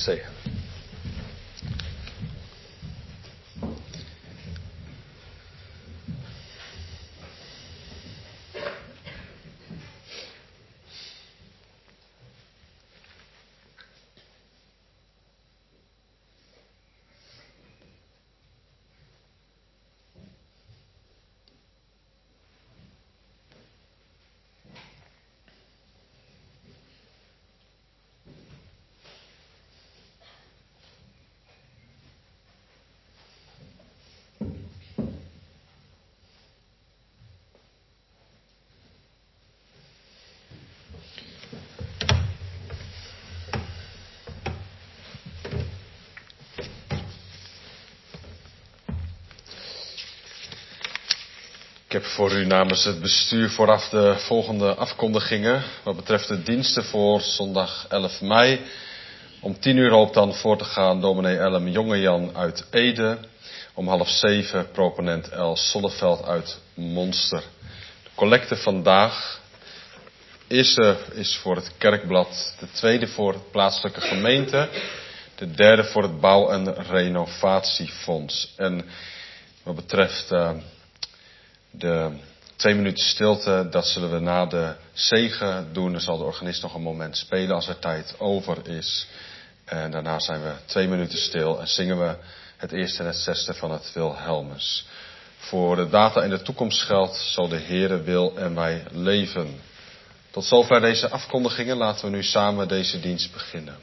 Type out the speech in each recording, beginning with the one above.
zegen. Ik heb voor u namens het bestuur vooraf de volgende afkondigingen. Wat betreft de diensten voor zondag 11 mei. Om 10:00 hoopt dan voor te gaan dominee Ellem Jongejan uit Ede. Om 6:30 proponent El Solleveld uit Monster. De collecte vandaag. De eerste is voor het kerkblad. De tweede voor het plaatselijke gemeente. De derde voor het bouw- en renovatiefonds. En wat betreft de 2 minuten stilte, dat zullen we na de zegen doen. Dan zal de organist nog een moment spelen als er tijd over is. En daarna zijn we 2 minuten stil en zingen we het eerste en het zesde van het Wilhelmus. Voor de data in de toekomst geldt, zo de Heere wil en wij leven. Tot zover deze afkondigingen. Laten we nu samen deze dienst beginnen.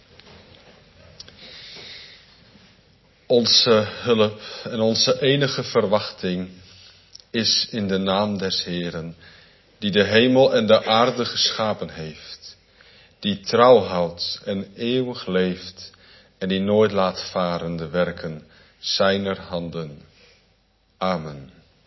Onze hulp en onze enige verwachting is in de naam des Heeren, die de hemel en de aarde geschapen heeft, die trouw houdt en eeuwig leeft en die nooit laat varen de werken zijner handen. Amen.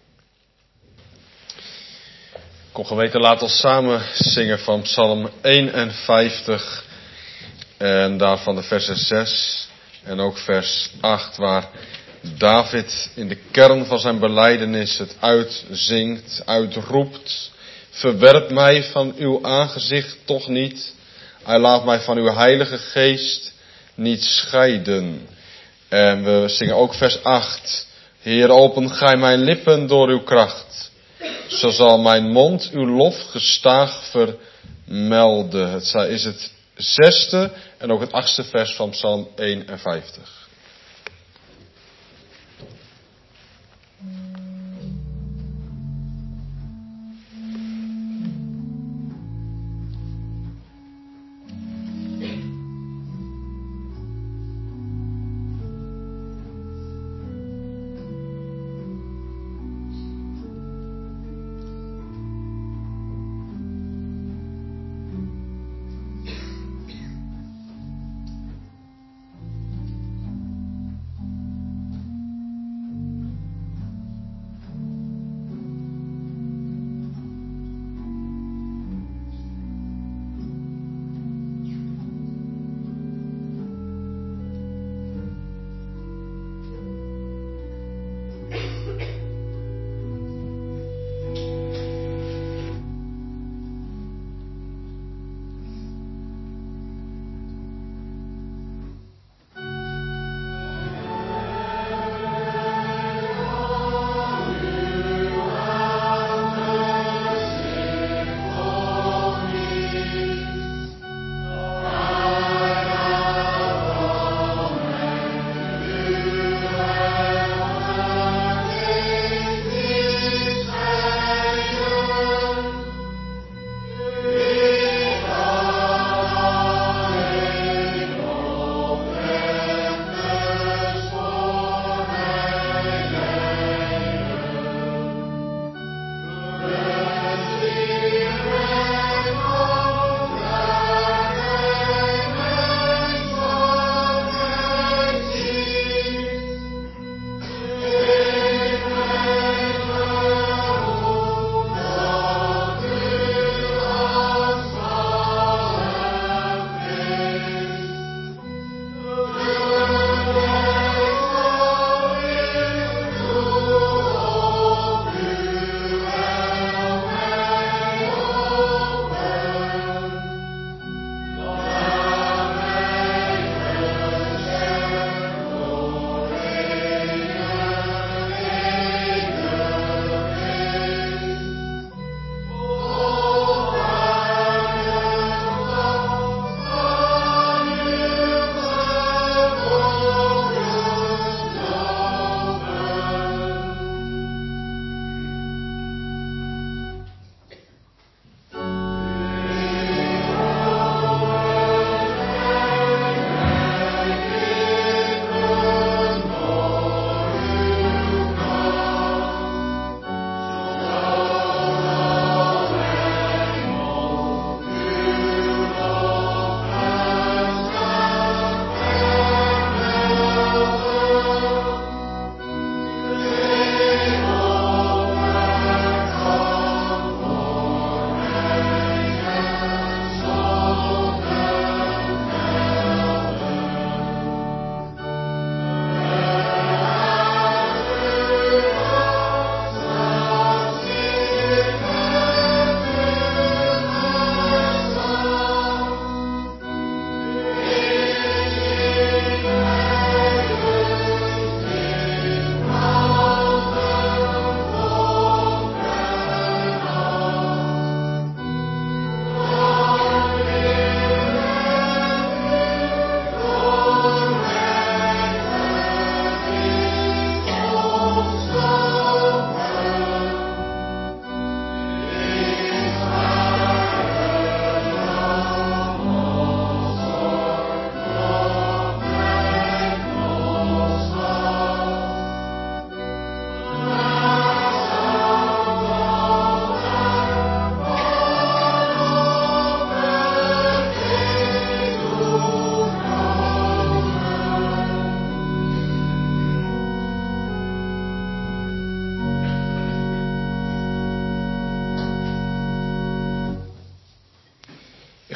Kom geweten, laat ons samen zingen van Psalm 51 en daarvan de versen 6 en ook vers 8, waar David in de kern van zijn belijdenis het uitzingt, uitroept. Verwerp mij van uw aangezicht toch niet. Hij laat mij van uw heilige geest niet scheiden. En we zingen ook vers 8. Heer, open gij mijn lippen door uw kracht. Zo zal mijn mond uw lof gestaag vermelden. Het is het 6e en ook het 8e vers van Psalm 51.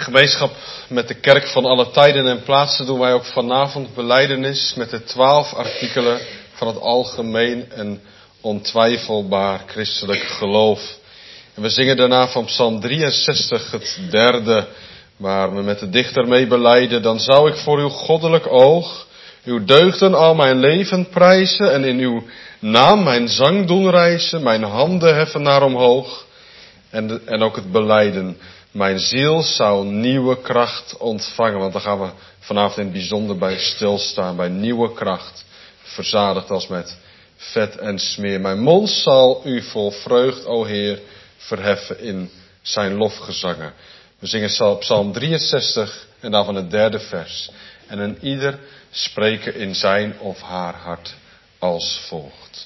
gemeenschap met de kerk van alle tijden en plaatsen doen wij ook vanavond belijdenis met de 12 artikelen van het algemeen en ontwijfelbaar christelijk geloof. En we zingen daarna van Psalm 63 het derde, waar we met de dichter mee belijden: dan zou ik voor uw goddelijk oog uw deugden al mijn leven prijzen en in uw naam mijn zang doen rijzen, mijn handen heffen naar omhoog. En ook het belijden: mijn ziel zou nieuwe kracht ontvangen. Want daar gaan we vanavond in het bijzonder bij stilstaan. Bij nieuwe kracht. Verzadigd als met vet en smeer. Mijn mond zal u vol vreugd, o Heer, verheffen in zijn lofgezangen. We zingen Psalm 63 en daarvan het derde vers. En een ieder spreken in zijn of haar hart als volgt.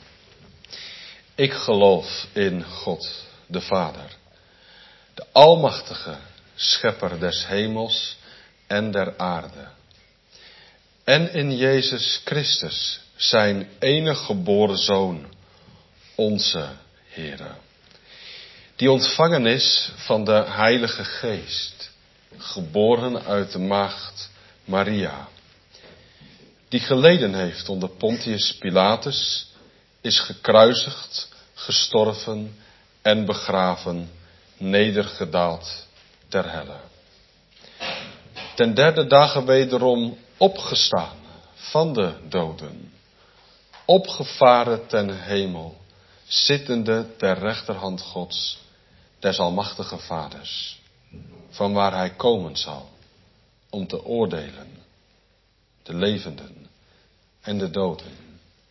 Ik geloof in God, de Vader, de almachtige schepper des hemels en der aarde. En in Jezus Christus, zijn enige geboren Zoon, onze Heere, die ontvangen is van de Heilige Geest, geboren uit de maagd Maria, die geleden heeft onder Pontius Pilatus, is gekruisigd, gestorven en begraven, nedergedaald ter helle. Ten derde dagen wederom opgestaan van de doden, opgevaren ten hemel, zittende ter rechterhand Gods, des almachtige Vaders, van waar hij komen zal, om te oordelen, de levenden en de doden.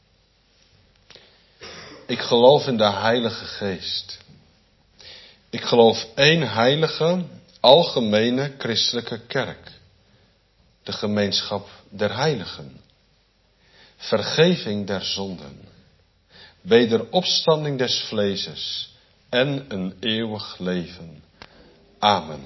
Ik geloof in de Heilige Geest. Ik geloof één heilige, algemene christelijke kerk. De gemeenschap der heiligen. Vergeving der zonden. Wederopstanding des vleeses. En een eeuwig leven. Amen.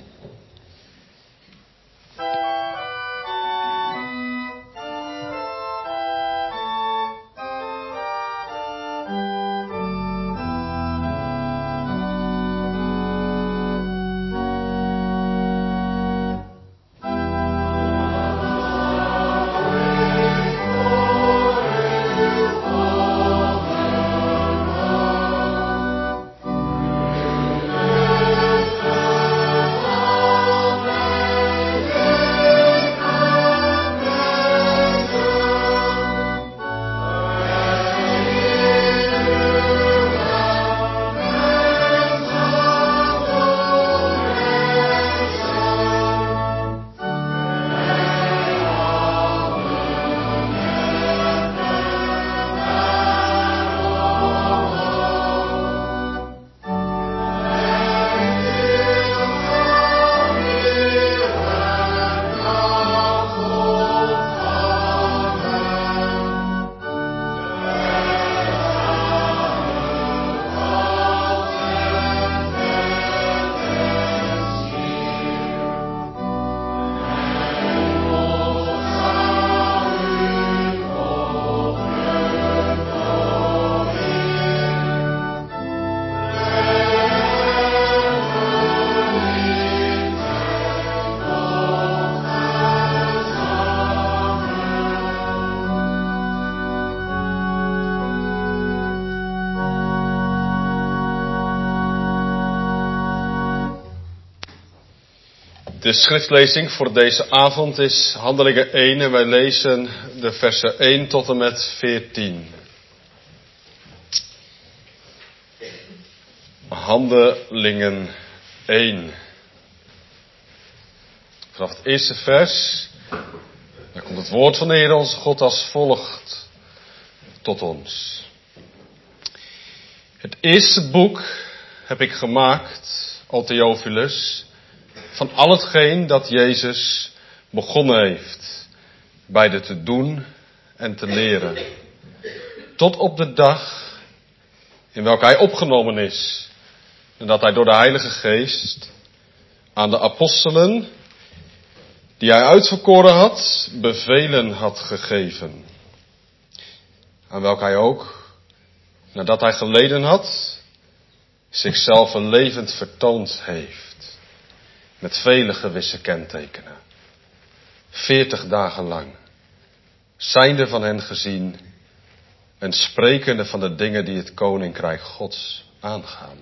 De schriftlezing voor deze avond is Handelingen 1 en wij lezen de versen 1 tot en met 14. Handelingen 1. Vanaf het eerste vers, daar komt het woord van de Heer onze God als volgt tot ons. Het eerste boek heb ik gemaakt, o Theophilus, van al hetgeen dat Jezus begonnen heeft, beide te doen en te leren, tot op de dag in welke hij opgenomen is, en dat hij door de Heilige Geest aan de apostelen, die hij uitverkoren had, bevelen had gegeven, aan welke hij ook, nadat hij geleden had, zichzelf levend vertoond heeft. met vele gewisse kentekenen. 40 dagen lang, zijnde van hen gezien en sprekende van de dingen die het koninkrijk Gods aangaan.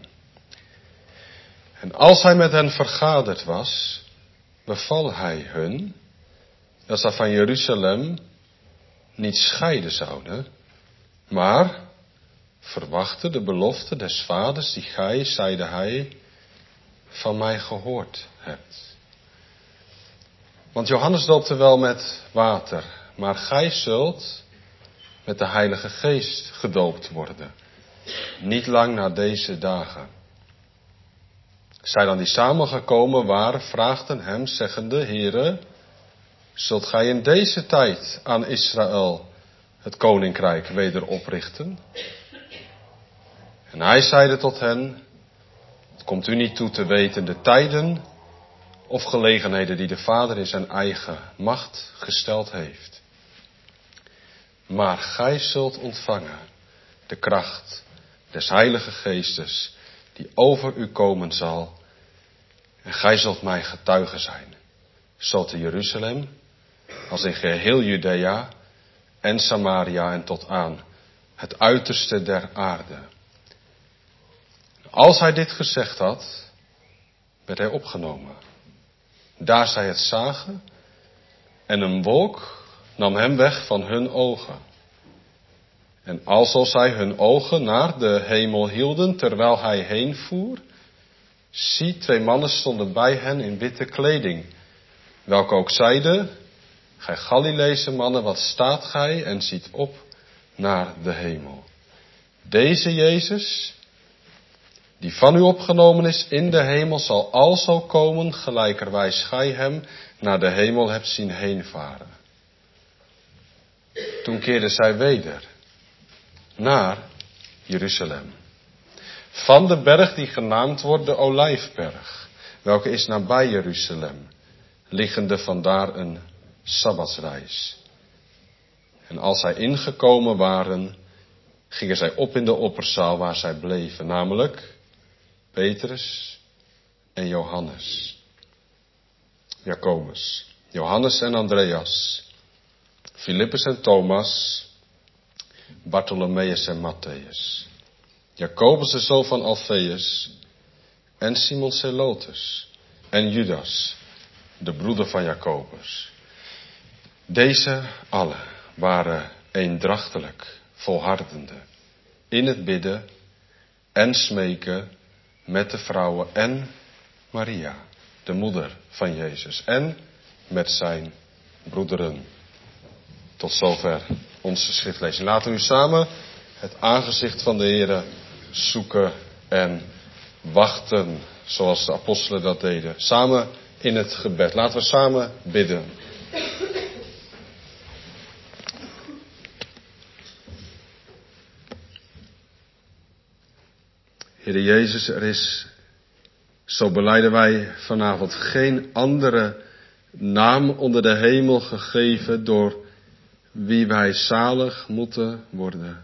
En als hij met hen vergaderd was, beval hij hun dat ze van Jeruzalem niet scheiden zouden, maar verwachten de belofte des vaders die gij, zeide hij, van mij gehoord hebt. Want Johannes doopte wel met water, maar gij zult met de Heilige Geest gedoopt worden. Niet lang na deze dagen. Zij dan die samengekomen waren, vraagden hem, zeggende, Heere, zult gij in deze tijd aan Israël het koninkrijk weder oprichten? En hij zeide tot hen, het komt u niet toe te weten de tijden of gelegenheden die de Vader in zijn eigen macht gesteld heeft. Maar gij zult ontvangen de kracht des Heilige Geestes die over u komen zal. En gij zult mij getuige zijn, zowel te Jeruzalem als in geheel Judea en Samaria en tot aan het uiterste der aarde. Als hij dit gezegd had, werd hij opgenomen. Daar zij het zagen en een wolk nam hem weg van hun ogen. En alsof zij hun ogen naar de hemel hielden terwijl hij heenvoer, zie, 2 mannen stonden bij hen in witte kleding, welke ook zeiden, gij Galileese mannen, wat staat gij en ziet op naar de hemel? Deze Jezus, die van u opgenomen is in de hemel, zal alzo komen, gelijkerwijs gij hem naar de hemel hebt zien heenvaren. Toen keerden zij weder naar Jeruzalem. Van de berg die genaamd wordt de Olijfberg, welke is nabij Jeruzalem, liggende vandaar een sabbatsreis. En als zij ingekomen waren, gingen zij op in de opperzaal waar zij bleven, namelijk Petrus en Johannes, Jacobus, Johannes en Andreas, Filippus en Thomas, Bartholomeus en Matthäus, Jacobus de zoon van Alfeus en Simon Zelotes en Judas, de broeder van Jacobus. Deze allen waren eendrachtelijk, volhardende, in het bidden en smeken met de vrouwen en Maria, de moeder van Jezus, en met zijn broederen. Tot zover onze schriftlezing. Laten we nu samen het aangezicht van de Heere zoeken en wachten, zoals de apostelen dat deden. Samen in het gebed. Laten we samen bidden. Heere Jezus, er is, zo belijden wij vanavond, geen andere naam onder de hemel gegeven door wie wij zalig moeten worden.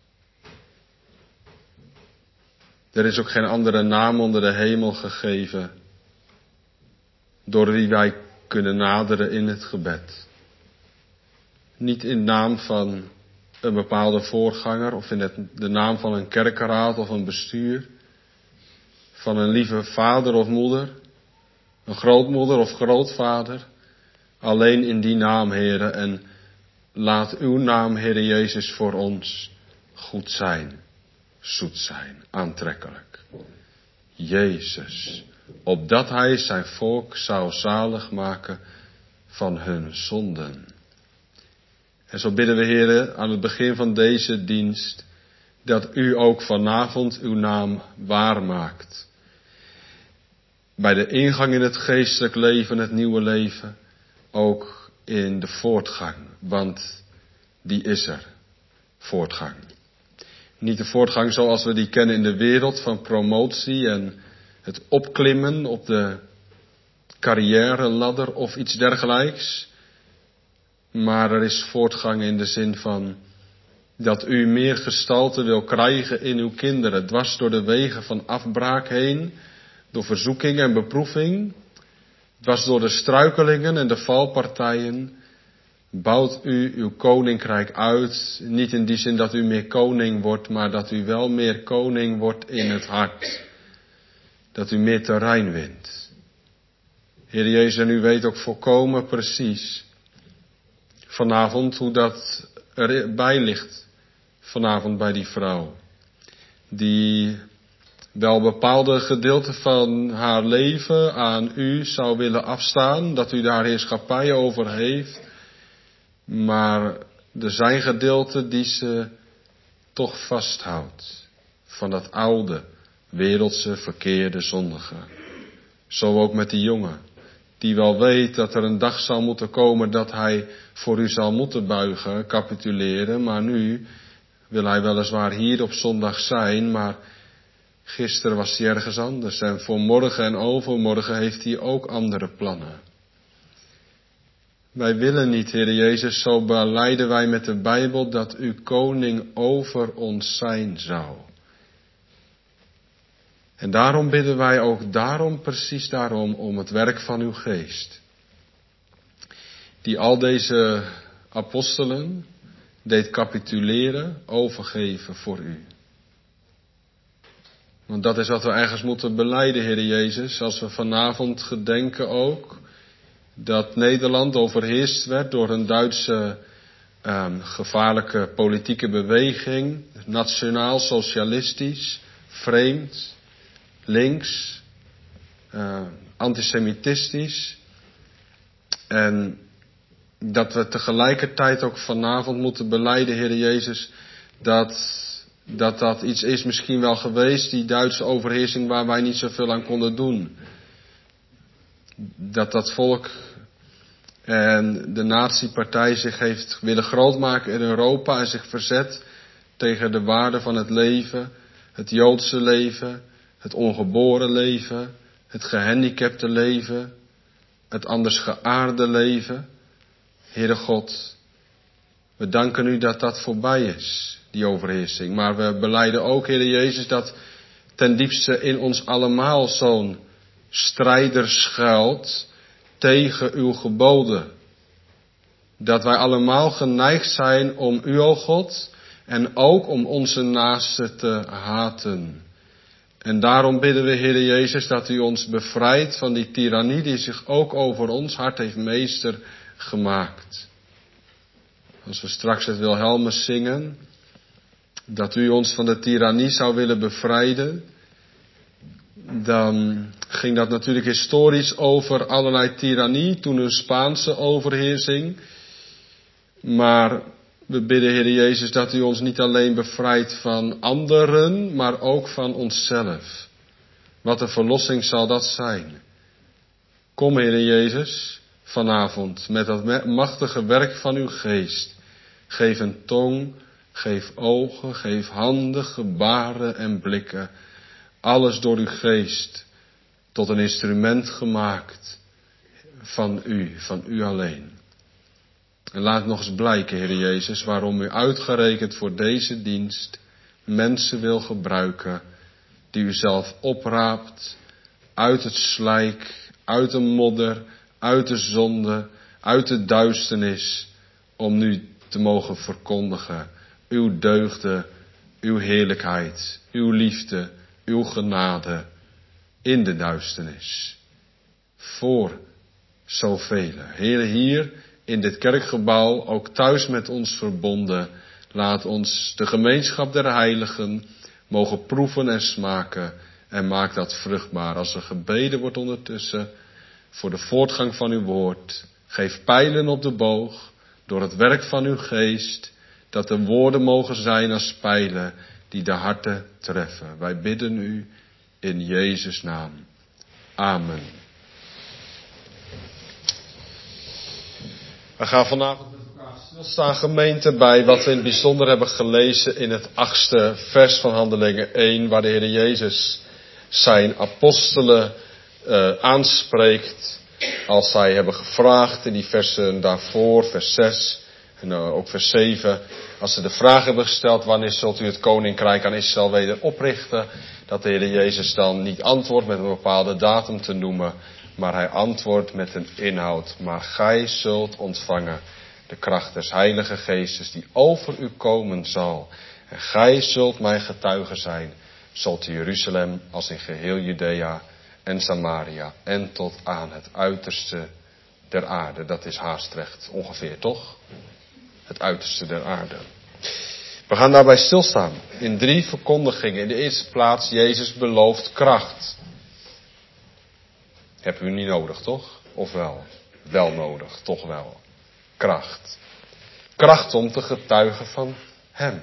Er is ook geen andere naam onder de hemel gegeven door wie wij kunnen naderen in het gebed. Niet in naam van een bepaalde voorganger of in de naam van een kerkenraad of een bestuur, van een lieve vader of moeder, een grootmoeder of grootvader. Alleen in die naam, Heere, en laat uw naam, Heere Jezus, voor ons goed zijn, zoet zijn, aantrekkelijk. Jezus, opdat hij zijn volk zou zalig maken van hun zonden. En zo bidden we, Heere, aan het begin van deze dienst, dat u ook vanavond uw naam waarmaakt. Bij de ingang in het geestelijk leven, het nieuwe leven, ook in de voortgang, want die is er, voortgang. Niet de voortgang zoals we die kennen in de wereld van promotie en het opklimmen op de carrière-ladder of iets dergelijks. Maar er is voortgang in de zin van dat u meer gestalte wil krijgen in uw kinderen, dwars door de wegen van afbraak heen, door verzoeking en beproeving, dwars door de struikelingen en de valpartijen bouwt u uw koninkrijk uit. Niet in die zin dat u meer koning wordt, maar dat u wel meer koning wordt in het hart. Dat u meer terrein wint. Heer Jezus, en u weet ook volkomen precies vanavond hoe dat erbij ligt. Vanavond bij die vrouw. Die wel bepaalde gedeelten van haar leven aan u zou willen afstaan. Dat u daar heerschappij over heeft. Maar er zijn gedeelten die ze toch vasthoudt. Van dat oude, wereldse, verkeerde, zondige. Zo ook met die jongen. Die wel weet dat er een dag zal moeten komen dat hij voor u zal moeten buigen, capituleren. Maar nu wil hij weliswaar hier op zondag zijn, maar gisteren was hij ergens anders. En voor morgen en overmorgen heeft hij ook andere plannen. Wij willen niet, Heer Jezus, zo belijden wij met de Bijbel dat u koning over ons zijn zou. En daarom bidden wij ook daarom, precies daarom, om het werk van uw geest. Die al deze apostelen deed capituleren, overgeven voor u. Want dat is wat we ergens moeten belijden, Heer Jezus, als we vanavond gedenken ook dat Nederland overheerst werd door een Duitse gevaarlijke politieke beweging, nationaal-socialistisch, vreemd, links, antisemitistisch. En dat we tegelijkertijd ook vanavond moeten belijden, Heer Jezus, dat iets is misschien wel geweest, die Duitse overheersing, waar wij niet zoveel aan konden doen. Dat volk en de nazi-partij zich heeft willen grootmaken in Europa en zich verzet tegen de waarde van het leven, het Joodse leven, het ongeboren leven, het gehandicapte leven, het anders geaarde leven. Heere God, we danken u dat dat voorbij is, die overheersing. Maar we belijden ook, Heere Jezus, dat ten diepste in ons allemaal zo'n strijder schuilt tegen uw geboden. Dat wij allemaal geneigd zijn om u, o God, en ook om onze naasten te haten. En daarom bidden we, Heere Jezus, dat u ons bevrijdt van die tirannie die zich ook over ons hart heeft meester gemaakt. Als we straks het Wilhelmus zingen, dat u ons van de tirannie zou willen bevrijden, dan ging dat natuurlijk historisch over allerlei tirannie, toen een Spaanse overheersing. Maar we bidden, Heer Jezus, dat u ons niet alleen bevrijdt van anderen, maar ook van onszelf. Wat een verlossing zal dat zijn. Kom, Heer Jezus, vanavond met dat machtige werk van uw geest. Geef een tong, geef ogen, geef handen, gebaren en blikken. Alles door uw geest tot een instrument gemaakt van u alleen. En laat nog eens blijken, Heer Jezus, waarom u uitgerekend voor deze dienst mensen wil gebruiken die u zelf opraapt uit het slijk, uit de modder, uit de zonde, uit de duisternis, om nu te mogen verkondigen uw deugden, uw heerlijkheid, uw liefde, uw genade in de duisternis. Voor zoveel. Heer, hier in dit kerkgebouw, ook thuis met ons verbonden, laat ons de gemeenschap der heiligen mogen proeven en smaken en maak dat vruchtbaar. Als er gebeden wordt ondertussen voor de voortgang van uw woord, geef pijlen op de boog door het werk van uw geest, dat de woorden mogen zijn als pijlen die de harten treffen. Wij bidden u in Jezus' naam. Amen. We gaan vanavond met elkaar stilstaan, gemeente, bij wat we in het bijzonder hebben gelezen in het 8e vers van Handelingen 1, waar de Heer Jezus zijn apostelen aanspreekt als zij hebben gevraagd in die versen daarvoor, vers 6 en ook vers 7. Als ze de vraag hebben gesteld, wanneer zult u het koninkrijk aan Israël weder oprichten? Dat de Heer Jezus dan niet antwoordt met een bepaalde datum te noemen, Maar hij antwoordt met een inhoud. Maar gij zult ontvangen de kracht des Heilige Geestes die over u komen zal. En gij zult mijn getuige zijn, zowel te Jeruzalem als in geheel Judea en Samaria en tot aan het uiterste der aarde. Dat is Haastrecht ongeveer, toch? Het uiterste der aarde. We gaan daarbij stilstaan in 3 verkondigingen. In de eerste plaats, Jezus belooft kracht. Heb u niet nodig, toch? Of wel? Wel nodig, toch wel. Kracht. Kracht om te getuigen van hem.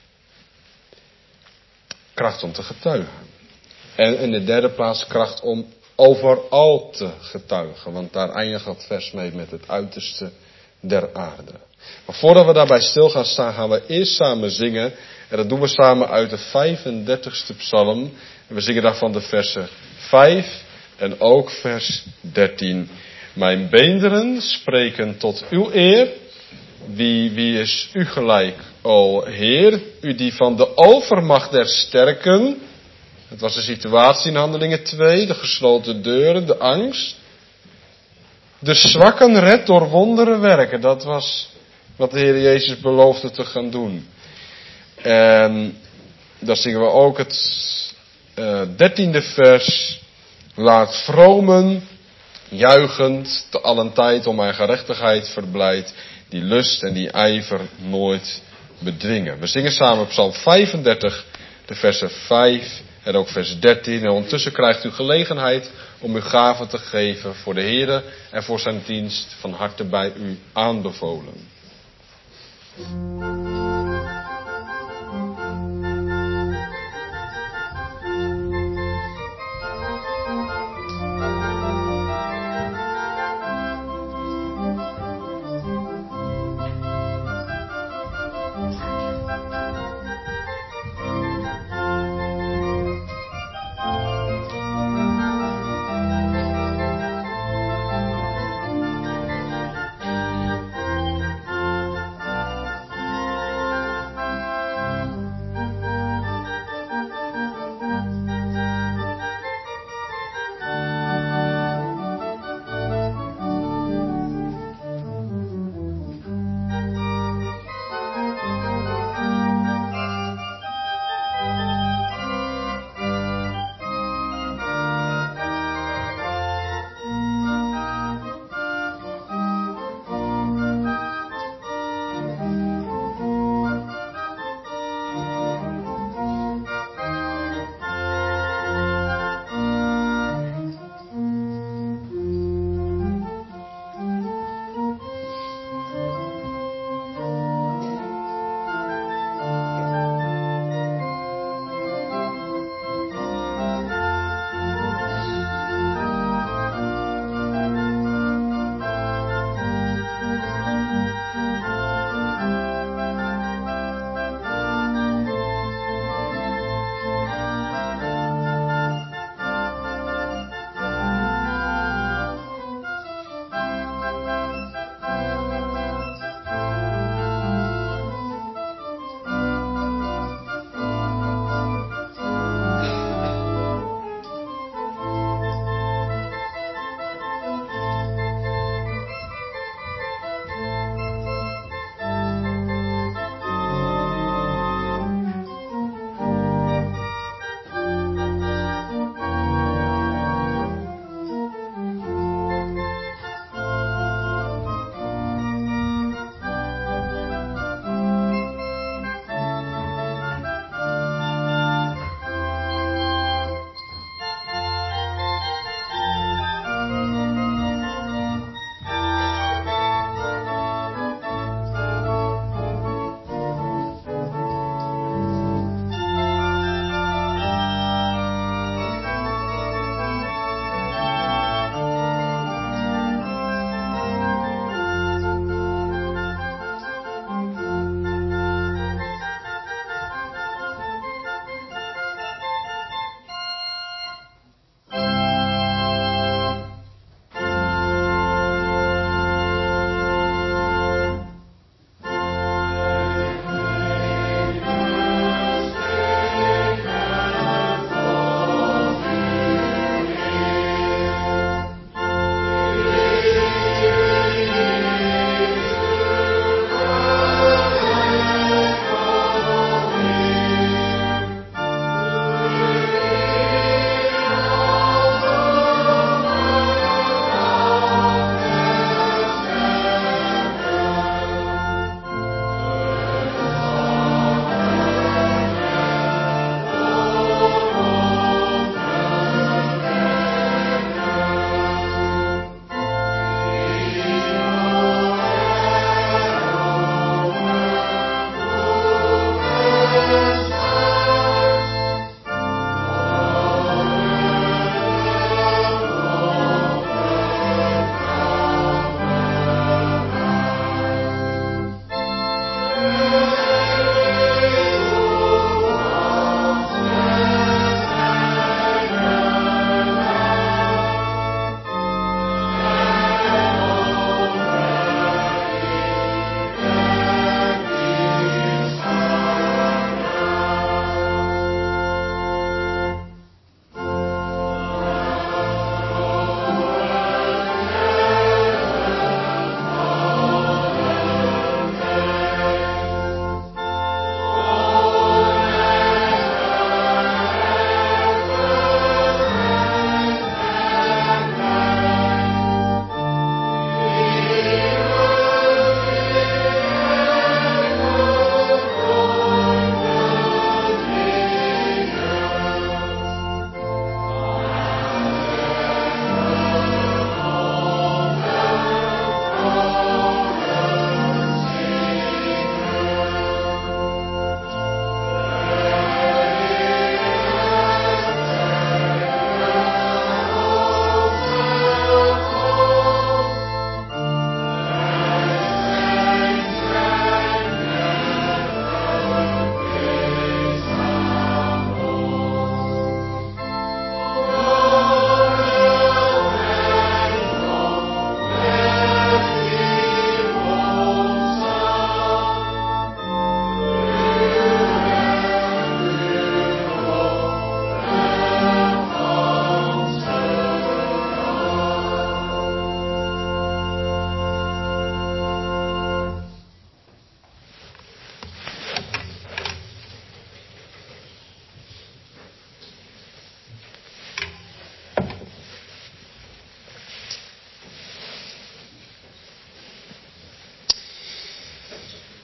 Kracht om te getuigen. En in de derde plaats kracht om overal te getuigen. Want daar eindigt het vers mee met het uiterste der aarde. Maar voordat we daarbij stil gaan staan, gaan we eerst samen zingen. En dat doen we samen uit de 35ste psalm. En we zingen daarvan de versen 5 en ook vers 13. Mijn beenderen spreken tot uw eer. Wie is u gelijk, o Heer? U die van de overmacht der sterken. Het was de situatie in Handelingen 2. De gesloten deuren, de angst. De zwakken redt door wonderen werken. Dat was wat de Heer Jezus beloofde te gaan doen. En daar zingen we ook het 13e vers. Laat vromen, juichend, te allen tijd om mijn gerechtigheid verblijd, die lust en die ijver nooit bedwingen. We zingen samen Psalm 35, de versen 5 en ook vers 13. En ondertussen krijgt u gelegenheid om uw gaven te geven voor de Heere en voor zijn dienst van harte bij u aanbevolen.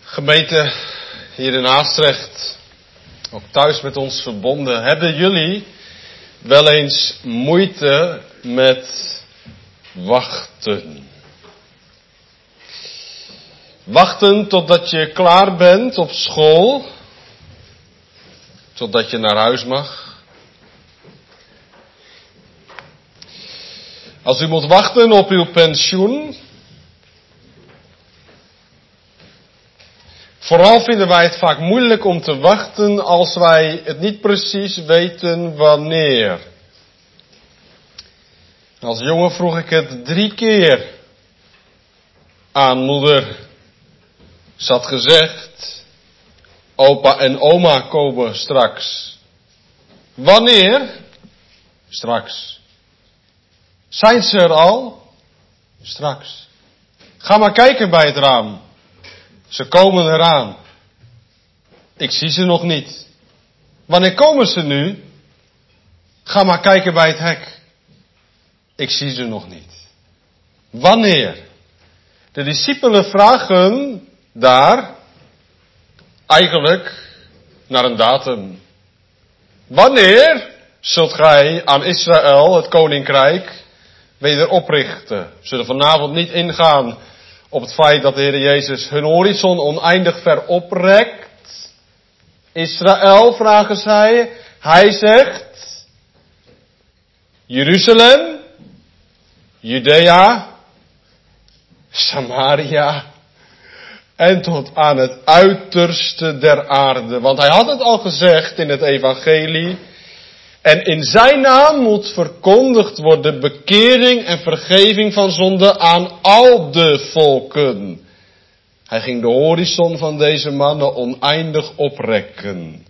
Gemeente hier in Haastrecht, ook thuis met ons verbonden, hebben jullie wel eens moeite met wachten? Wachten totdat je klaar bent op school, totdat je naar huis mag. Als u moet wachten op uw pensioen. Vooral vinden wij het vaak moeilijk om te wachten als wij het niet precies weten wanneer. Als jongen vroeg ik het 3 keer aan moeder. Ze had gezegd, opa en oma komen straks. Wanneer? Straks. Zijn ze er al? Straks. Ga maar kijken bij het raam. Ze komen eraan. Ik zie ze nog niet. Wanneer komen ze nu? Ga maar kijken bij het hek. Ik zie ze nog niet. Wanneer? De discipelen vragen daar eigenlijk naar een datum. Wanneer zult gij aan Israël, het koninkrijk, weder oprichten? We zullen vanavond niet ingaan op het feit dat de Heer Jezus hun horizon oneindig ver oprekt. Israël, vragen zij. Hij zegt, Jeruzalem, Judea, Samaria en tot aan het uiterste der aarde. Want hij had het al gezegd in het evangelie. En in zijn naam moet verkondigd worden bekering en vergeving van zonde aan al de volken. Hij ging de horizon van deze mannen oneindig oprekken.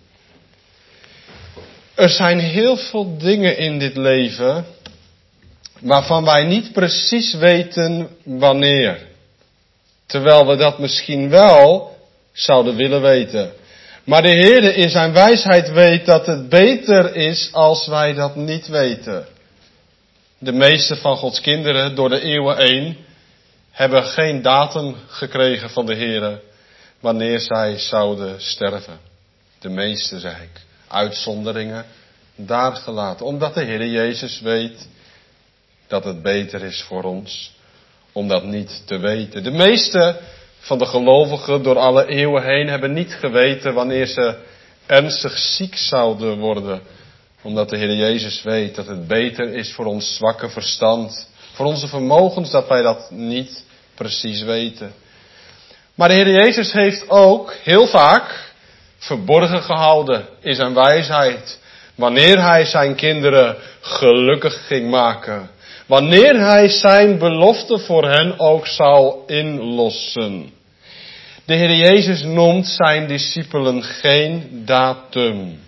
Er zijn heel veel dingen in dit leven waarvan wij niet precies weten wanneer. Terwijl we dat misschien wel zouden willen weten. Maar de Heer in zijn wijsheid weet dat het beter is als wij dat niet weten. De meeste van Gods kinderen door de eeuwen heen hebben geen datum gekregen van de Heer wanneer zij zouden sterven. De meeste, zeg ik. Uitzonderingen daar gelaten. Omdat de Heer Jezus weet dat het beter is voor ons om dat niet te weten. De meeste van de gelovigen door alle eeuwen heen hebben niet geweten wanneer ze ernstig ziek zouden worden. Omdat de Heer Jezus weet dat het beter is voor ons zwakke verstand, voor onze vermogens, dat wij dat niet precies weten. Maar de Heer Jezus heeft ook heel vaak verborgen gehouden in zijn wijsheid wanneer hij zijn kinderen gelukkig ging maken. Wanneer hij zijn belofte voor hen ook zou inlossen. De Heer Jezus noemt zijn discipelen geen datum.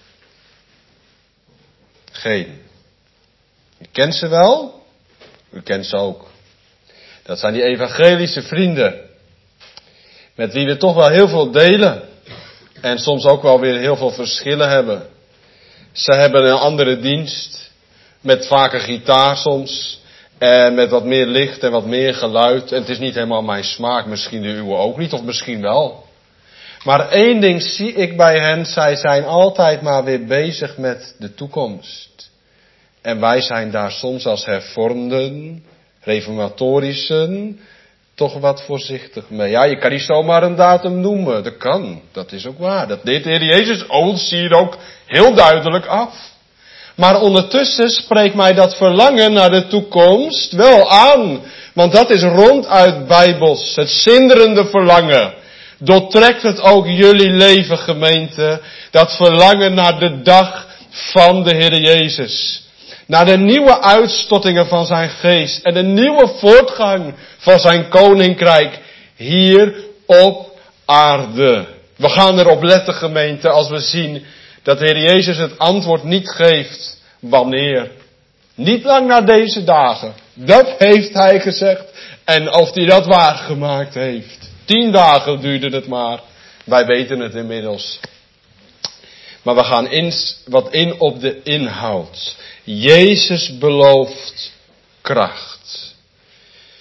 Geen. U kent ze wel, u kent ze ook. Dat zijn die evangelische vrienden. Met wie we toch wel heel veel delen. En soms ook wel weer heel veel verschillen hebben. Ze hebben een andere dienst. Met vaker gitaar soms. En met wat meer licht en wat meer geluid. En het is niet helemaal mijn smaak. Misschien de uwe ook niet. Of misschien wel. Maar één ding zie ik bij hen. Zij zijn altijd maar weer bezig met de toekomst. En wij zijn daar soms als hervormden, reformatorischen, toch wat voorzichtig mee. Ja, je kan niet zomaar een datum noemen. Dat kan. Dat is ook waar. Dat deed de Heer Jezus ons hier ook heel duidelijk af. Maar ondertussen spreekt mij dat verlangen naar de toekomst wel aan. Want dat is ronduit bijbels. Het zinderende verlangen. Doortrekt het ook jullie leven, gemeente. Dat verlangen naar de dag van de Heer Jezus. Naar de nieuwe uitstortingen van zijn geest. En de nieuwe voortgang van zijn koninkrijk. Hier op aarde. We gaan erop letten, gemeente, als we zien dat de Heer Jezus het antwoord niet geeft. Wanneer? Niet lang na deze dagen. Dat heeft hij gezegd. En of hij dat waargemaakt heeft. 10 dagen duurde het maar. Wij weten het inmiddels. Maar we gaan wat in op de inhoud. Jezus belooft kracht.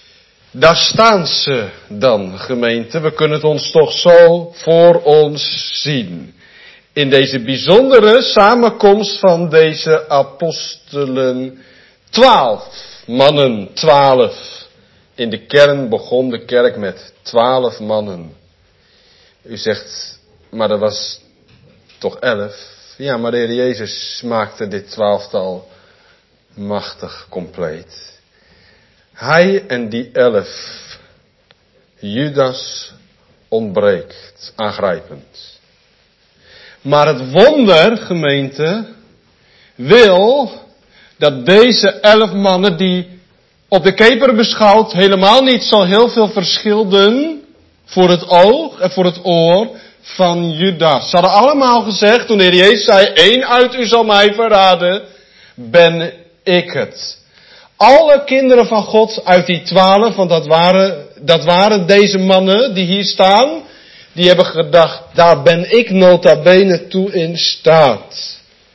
Daar staan ze dan, gemeente. We kunnen het ons toch zo voor ons zien. In deze bijzondere samenkomst van deze apostelen. 12 mannen, 12. In de kern begon de kerk met 12 mannen. U zegt, maar dat was toch 11? Ja, maar de Heer Jezus maakte dit 12-tal machtig compleet. Hij en die 11, Judas ontbreekt, aangrijpend. Maar het wonder, gemeente, wil dat deze 11 mannen die op de keper beschouwd helemaal niet zo heel veel verschilden voor het oog en voor het oor van Judas. Ze hadden allemaal gezegd, toen de Heer Jezus zei, 1 uit u zal mij verraden, ben ik het. Alle kinderen van God uit die 12, want dat waren deze mannen die hier staan, die hebben gedacht, daar ben ik nota bene toe in staat.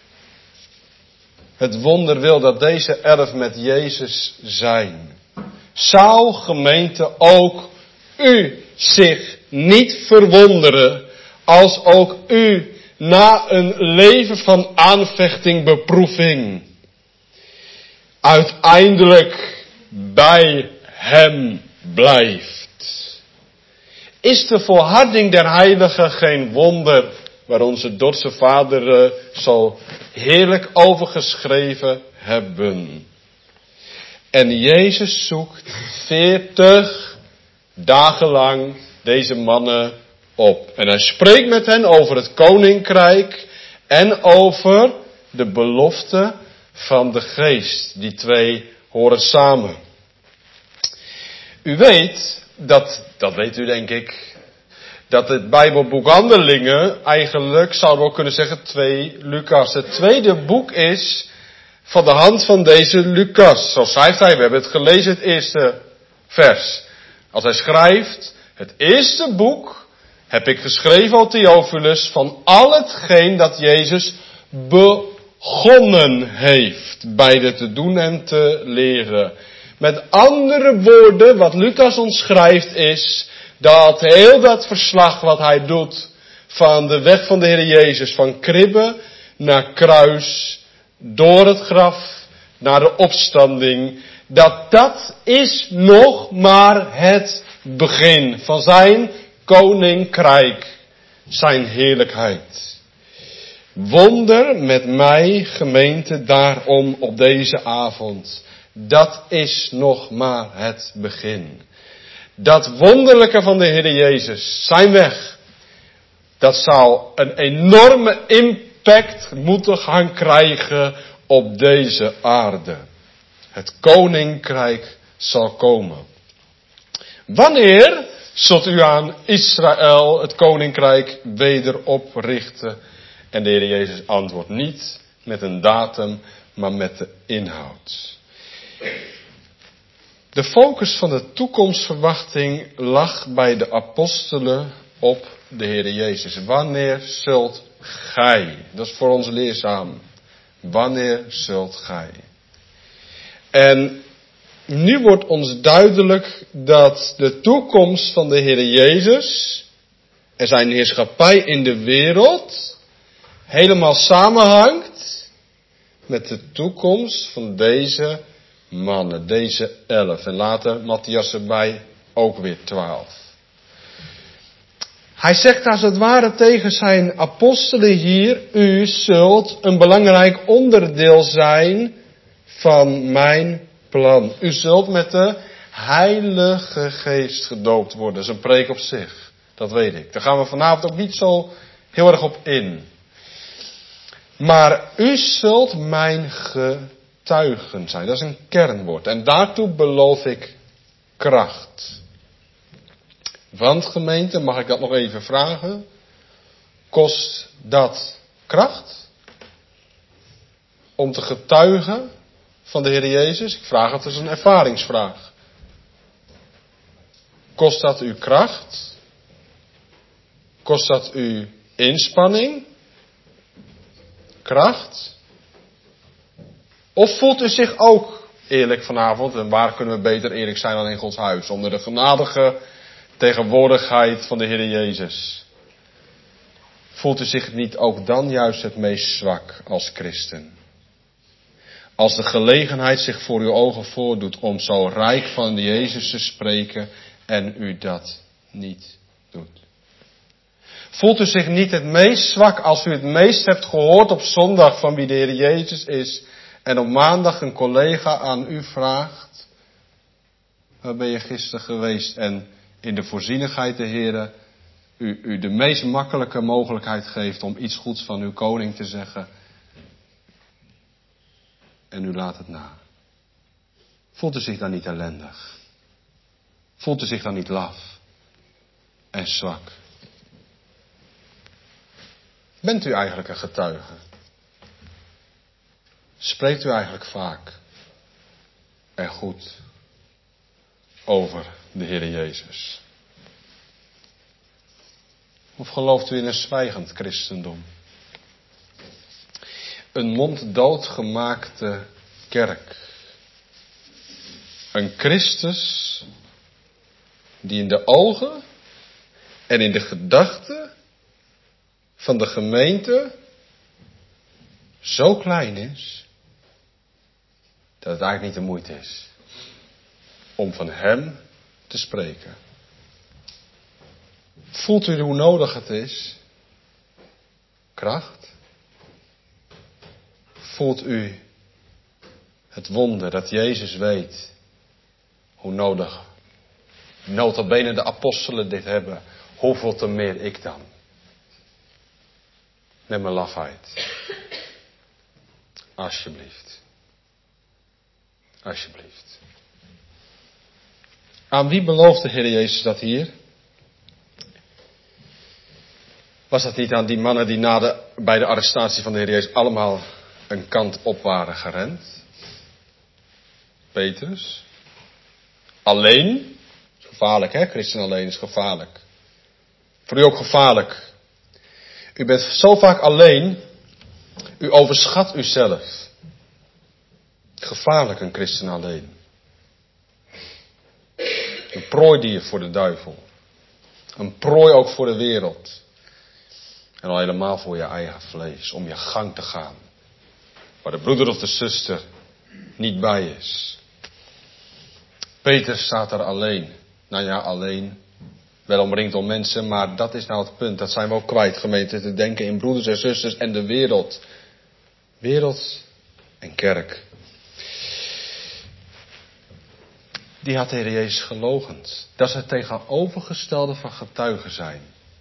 Het wonder wil dat deze 11 met Jezus zijn. Zou, gemeente, ook u zich niet verwonderen als ook u na een leven van aanvechting, beproeving, uiteindelijk bij hem blijft? Is de volharding der heiligen geen wonder waar onze Dordtse vaderen zo heerlijk over geschreven hebben? En Jezus zoekt 40 dagen lang deze mannen op. En hij spreekt met hen over het koninkrijk en over de belofte van de geest. Die 2 horen samen. U weet, dat weet u denk ik, dat het Bijbelboek Handelingen eigenlijk, zouden we ook kunnen zeggen, 2 Lucas. Het tweede boek is van de hand van deze Lucas. Zo schrijft hij, we hebben het gelezen, het eerste vers. Als hij schrijft, het eerste boek heb ik geschreven, o Theophilus, van al hetgeen dat Jezus begonnen heeft, beide te doen en te leren. Met andere woorden, wat Lucas ons schrijft is, dat heel dat verslag wat hij doet van de weg van de Heer Jezus, van kribbe naar kruis, door het graf naar de opstanding, dat is nog maar het begin van zijn koninkrijk, zijn heerlijkheid. Wonder met mij, gemeente, daarom op deze avond. Dat is nog maar het begin. Dat wonderlijke van de Heer Jezus, zijn weg, dat zal een enorme impact moeten gaan krijgen op deze aarde. Het koninkrijk zal komen. Wanneer zult u aan Israël het koninkrijk weder oprichten? En de Heer Jezus antwoordt niet met een datum, maar met de inhoud. De focus van de toekomstverwachting lag bij de apostelen op de Heer Jezus. Wanneer zult gij? Dat is voor ons leerzaam. Wanneer zult gij? En nu wordt ons duidelijk dat de toekomst van de Heer Jezus en zijn heerschappij in de wereld helemaal samenhangt met de toekomst van deze mannen, deze 11. En later Matthias erbij ook weer 12. Hij zegt als het ware tegen zijn apostelen hier, u zult een belangrijk onderdeel zijn van mijn plan. U zult met de Heilige Geest gedoopt worden. Dat is een preek op zich, dat weet ik. Daar gaan we vanavond ook niet zo heel erg op in. Maar u zult mijn getuigen zijn. Dat is een kernwoord. En daartoe beloof ik kracht. Want gemeente, mag ik dat nog even vragen? Kost dat kracht? Om te getuigen van de Heer Jezus? Ik vraag het als een ervaringsvraag. Kost dat u kracht? Kost dat u inspanning? Kracht? Of voelt u zich ook eerlijk vanavond? En waar kunnen we beter eerlijk zijn dan in Gods huis? Onder de genadige tegenwoordigheid van de Heer Jezus. Voelt u zich niet ook dan juist het meest zwak als christen? Als de gelegenheid zich voor uw ogen voordoet om zo rijk van Jezus te spreken en u dat niet doet. Voelt u zich niet het meest zwak als u het meest hebt gehoord op zondag van wie de Heer Jezus is en op maandag een collega aan u vraagt: waar ben je gisteren geweest? En in de voorzienigheid de Heer u de meest makkelijke mogelijkheid geeft om iets goeds van uw koning te zeggen. En u laat het na. Voelt u zich dan niet ellendig? Voelt u zich dan niet laf en zwak? Bent u eigenlijk een getuige? Spreekt u eigenlijk vaak en goed over de Heer Jezus? Of gelooft u in een zwijgend christendom? Een monddood gemaakte kerk. Een Christus die in de ogen en in de gedachten van de gemeente zo klein is dat het eigenlijk niet de moeite is om van hem te spreken. Voelt u hoe nodig het is? Kracht? Voelt u het wonder dat Jezus weet hoe nodig, nota bene de apostelen dit hebben, hoeveel te meer ik dan? Met mijn lafheid. Alsjeblieft. Alsjeblieft. Aan wie belooft de Heer Jezus dat hier? Was dat niet aan die mannen die bij de arrestatie van de Heer Jezus allemaal een kant op waren gerend? Petrus. Alleen. Is gevaarlijk, hè? Christen alleen is gevaarlijk. Voor u ook gevaarlijk. U bent zo vaak alleen. U overschat uzelf. Gevaarlijk een christen alleen. Een prooidier voor de duivel. Een prooi ook voor de wereld. En al helemaal voor je eigen vlees. Om je gang te gaan. Waar de broeder of de zuster niet bij is. Peter staat er alleen. Nou ja, alleen. Wel omringd door mensen, maar dat is nou het punt. Dat zijn we ook kwijt, gemeente, te denken in broeders en zusters en de wereld. Wereld en kerk. Die had de Heer Jezus geloochend. Dat is het tegenovergestelde van getuigen zijn.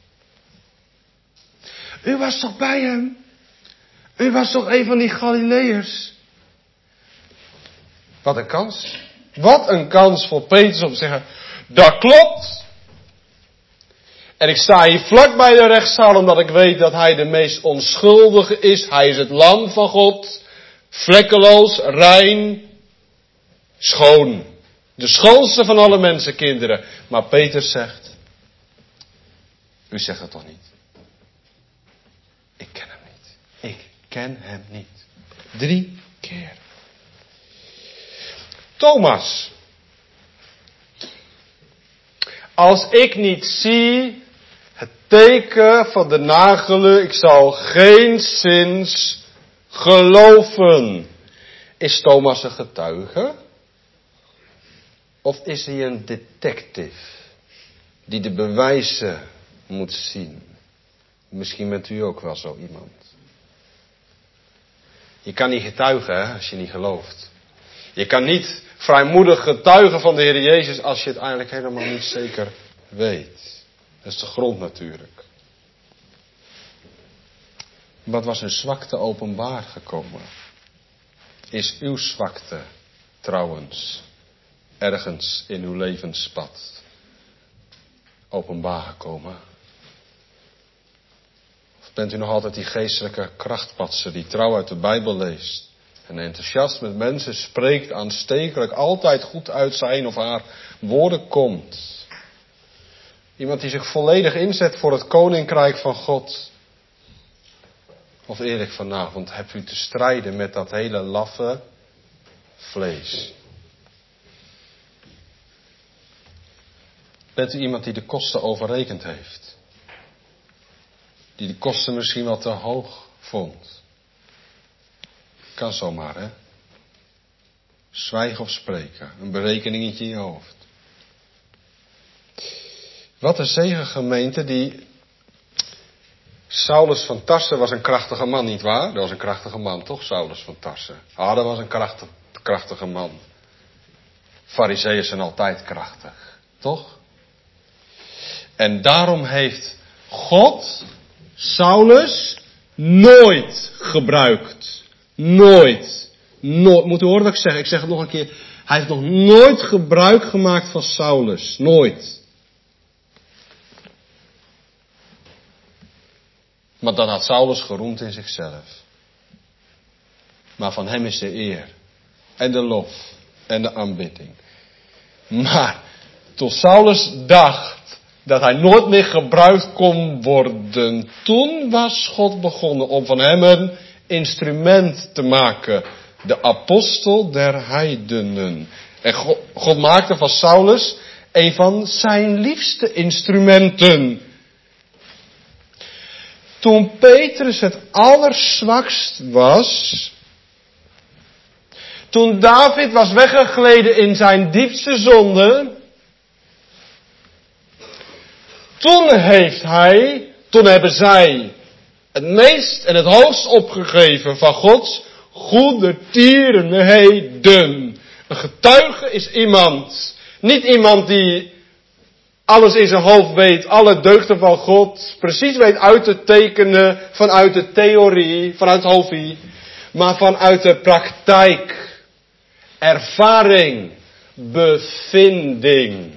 U was toch bij hem? U was toch een van die Galileërs? Wat een kans. Wat een kans voor Petrus om te zeggen: dat klopt. En ik sta hier vlak bij de rechtszaal omdat ik weet dat hij de meest onschuldige is. Hij is het lam van God. Vlekkeloos, rein, schoon. De schoonste van alle mensenkinderen. Maar Petrus zegt: u zegt het toch niet? Ik ken hem niet. Ik ken hem niet. 3 keer. Thomas. Als ik niet zie het teken van de nagelen, ik zal geenszins geloven. Is Thomas een getuige? Of is hij een detective die de bewijzen moet zien? Misschien bent u ook wel zo iemand. Je kan niet getuigen, hè, als je niet gelooft. Je kan niet vrijmoedig getuigen van de Heer Jezus als je het eigenlijk helemaal niet zeker weet. Dat is de grond natuurlijk. Wat was uw zwakte openbaar gekomen? Is uw zwakte trouwens ergens in uw levenspad openbaar gekomen? Of bent u nog altijd die geestelijke krachtpatser die trouw uit de Bijbel leest en enthousiast met mensen spreekt, aanstekelijk, altijd goed uit zijn of haar woorden komt? Iemand die zich volledig inzet voor het koninkrijk van God. Of eerlijk vanavond, hebt u te strijden met dat hele laffe, vlees. Bent u iemand die de kosten overrekend heeft? Die de kosten misschien wel te hoog vond? Kan zomaar, hè? Zwijgen of spreken. Een berekeningetje in je hoofd. Wat een zegen, gemeente, die... Saulus van Tarsen was een krachtige man, nietwaar? Dat was een krachtige man, toch? Saulus van Tarsen. Dat was een krachtige man. Farizeeën zijn altijd krachtig, toch? En daarom heeft God Saulus nooit gebruikt. Nooit. Moet u horen wat ik zeg? Ik zeg het nog een keer. Hij heeft nog nooit gebruik gemaakt van Saulus. Nooit. Want dan had Saulus geroemd in zichzelf. Maar van hem is de eer. En de lof. En de aanbidding. Maar toen Saulus dacht dat hij nooit meer gebruikt kon worden, toen was God begonnen om van hem een instrument te maken. De apostel der heidenen. En God maakte van Saulus een van zijn liefste instrumenten. Toen Petrus het allerzwakst was, toen David was weggegleden in zijn diepste zonde, toen hebben zij het meest en het hoogst opgegeven van Gods goede tierenheden. Een getuige is iemand, niet iemand die alles in zijn hoofd weet, alle deugden van God, precies weet uit te tekenen vanuit de theorie, vanuit het hoofdie, maar vanuit de praktijk, ervaring, bevinding.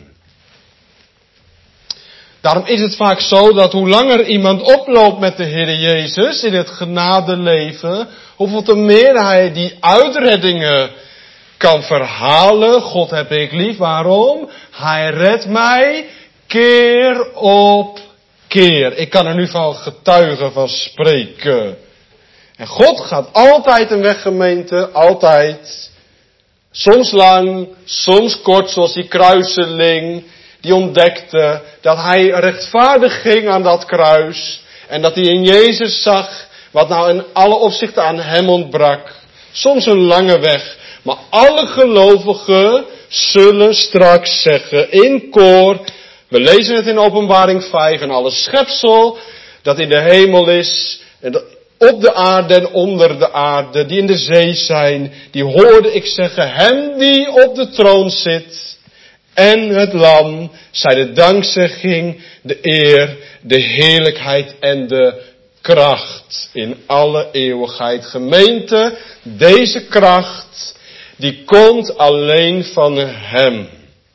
Daarom is het vaak zo dat hoe langer iemand oploopt met de Heer Jezus in het genadeleven, hoeveel te meer hij die uitreddingen kan verhalen. God heb ik lief. Waarom? Hij redt mij keer op keer. Ik kan er nu van getuigen, van spreken. En God gaat altijd een weg, gemeente. Altijd. Soms lang, soms kort, zoals die kruiseling. Die ontdekte dat hij rechtvaardig ging aan dat kruis. En dat hij in Jezus zag wat nou in alle opzichten aan hem ontbrak. Soms een lange weg. Maar alle gelovigen zullen straks zeggen in koor. We lezen het in Openbaring 5. En alle schepsel dat in de hemel is. En op de aarde en onder de aarde. Die in de zee zijn. Die hoorde ik zeggen. Hem die op de troon zit. En het lam. Zij de dankzegging. De eer. De heerlijkheid en de kracht. In alle eeuwigheid. Gemeente. Deze kracht. Die komt alleen van hem.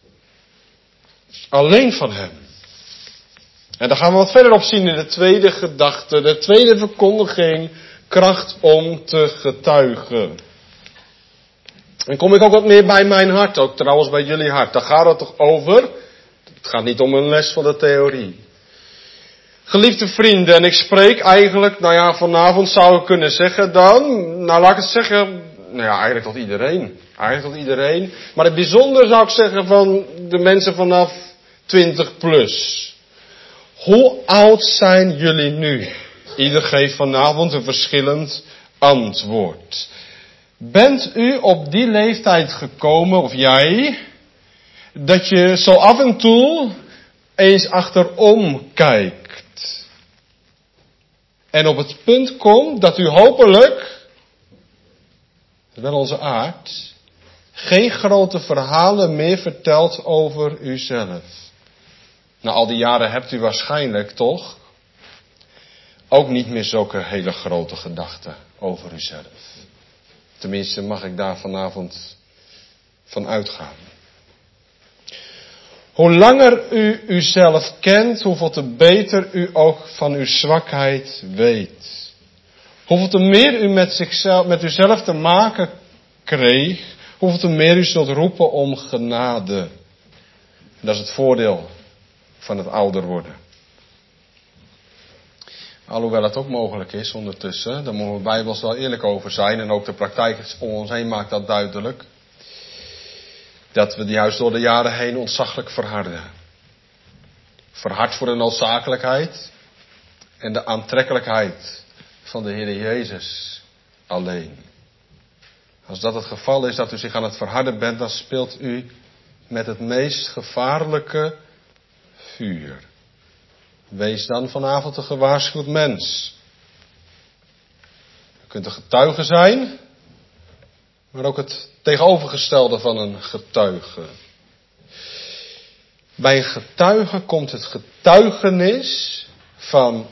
Alleen van hem. En daar gaan we wat verder op zien in de tweede gedachte. De tweede verkondiging. Kracht om te getuigen. En kom ik ook wat meer bij mijn hart. Ook trouwens bij jullie hart. Daar gaat het toch over. Het gaat niet om een les van de theorie. Geliefde vrienden. En ik spreek eigenlijk. Vanavond zou ik kunnen zeggen dan. Laat ik het zeggen. Eigenlijk tot iedereen. Eigenlijk tot iedereen. Maar het bijzonder zou ik zeggen van de mensen vanaf 20 plus. Hoe oud zijn jullie nu? Ieder geeft vanavond een verschillend antwoord. Bent u op die leeftijd gekomen, of jij, dat je zo af en toe eens achterom kijkt. En op het punt komt dat u hopelijk, wel onze aard, geen grote verhalen meer vertelt over uzelf. Na al die jaren hebt u waarschijnlijk toch ook niet meer zulke hele grote gedachten over uzelf. Tenminste mag ik daar vanavond van uitgaan. Hoe langer u uzelf kent, hoeveel te beter u ook van uw zwakheid weet. Hoeveel te meer u met uzelf te maken kreeg, hoeveel te meer u zult roepen om genade. En dat is het voordeel van het ouder worden. Alhoewel het ook mogelijk is ondertussen, daar mogen we Bijbels wel eerlijk over zijn. En ook de praktijk om ons heen maakt dat duidelijk. dat we juist door de jaren heen ontzaglijk verharden. Verhard voor de noodzakelijkheid en de aantrekkelijkheid van de Heer Jezus alleen. Als dat het geval is dat u zich aan het verharden bent, dan speelt u met het meest gevaarlijke vuur. Wees dan vanavond een gewaarschuwd mens. U kunt een getuige zijn, maar ook het tegenovergestelde van een getuige. Bij een getuige komt het getuigenis van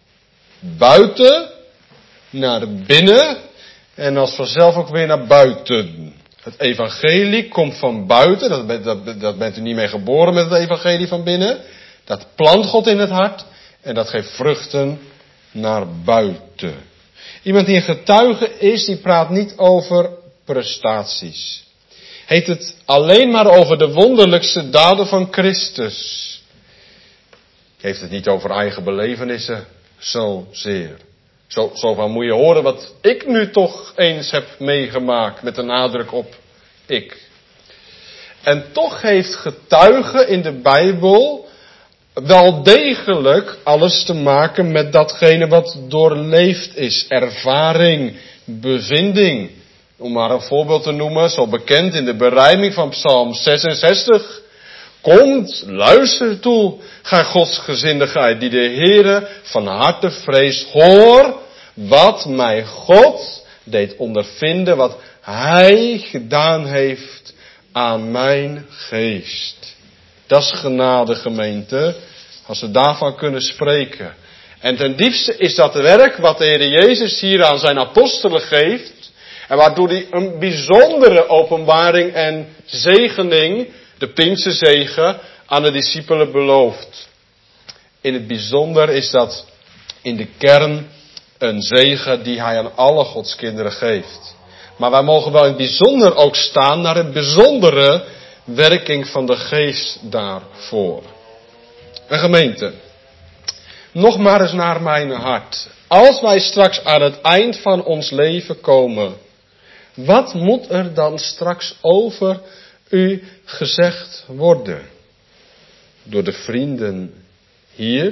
buiten naar binnen en als vanzelf ook weer naar buiten. Het evangelie komt van buiten, dat bent u niet mee geboren met het evangelie van binnen. Dat plant God in het hart en dat geeft vruchten naar buiten. Iemand die een getuige is, die praat niet over prestaties. Heet het alleen maar over de wonderlijkste daden van Christus. Heeft het niet over eigen belevenissen zozeer. Zo van moet je horen wat ik nu toch eens heb meegemaakt met de nadruk op ik. En toch heeft getuigen in de Bijbel wel degelijk alles te maken met datgene wat doorleefd is. Ervaring, bevinding. Om maar een voorbeeld te noemen, zo bekend in de berijming van Psalm 66. Komt, luister toe, gij godsgezindigheid, die de Heere van harte vreest. Hoor wat mij God deed ondervinden, wat Hij gedaan heeft aan mijn geest. Dat is genade, gemeente, als we daarvan kunnen spreken. En ten diepste is dat werk wat de Heer Jezus hier aan zijn apostelen geeft. En waardoor hij een bijzondere openbaring en zegening, de Pinksterzegen, aan de discipelen belooft. In het bijzonder is dat in de kern een zegen die hij aan alle Gods kinderen geeft. Maar wij mogen wel in het bijzonder ook staan naar een bijzondere werking van de geest daarvoor. Een gemeente, nog maar eens naar mijn hart. Als wij straks aan het eind van ons leven komen, wat moet er dan straks over u gezegd worden? Door de vrienden hier?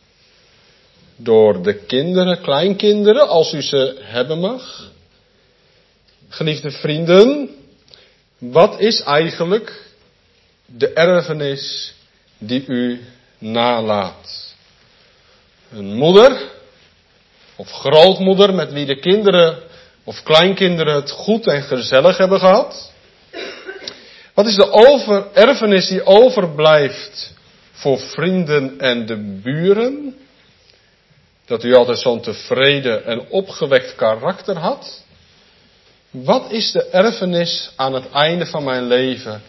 Door de kinderen, kleinkinderen, als u ze hebben mag? Geliefde vrienden, wat is eigenlijk de erfenis die u nalaat? Een moeder of grootmoeder met wie de kinderen of kleinkinderen het goed en gezellig hebben gehad? Wat is de erfenis die overblijft voor vrienden en de buren? Dat u altijd zo'n tevreden en opgewekt karakter had? Wat is de erfenis aan het einde van mijn leven?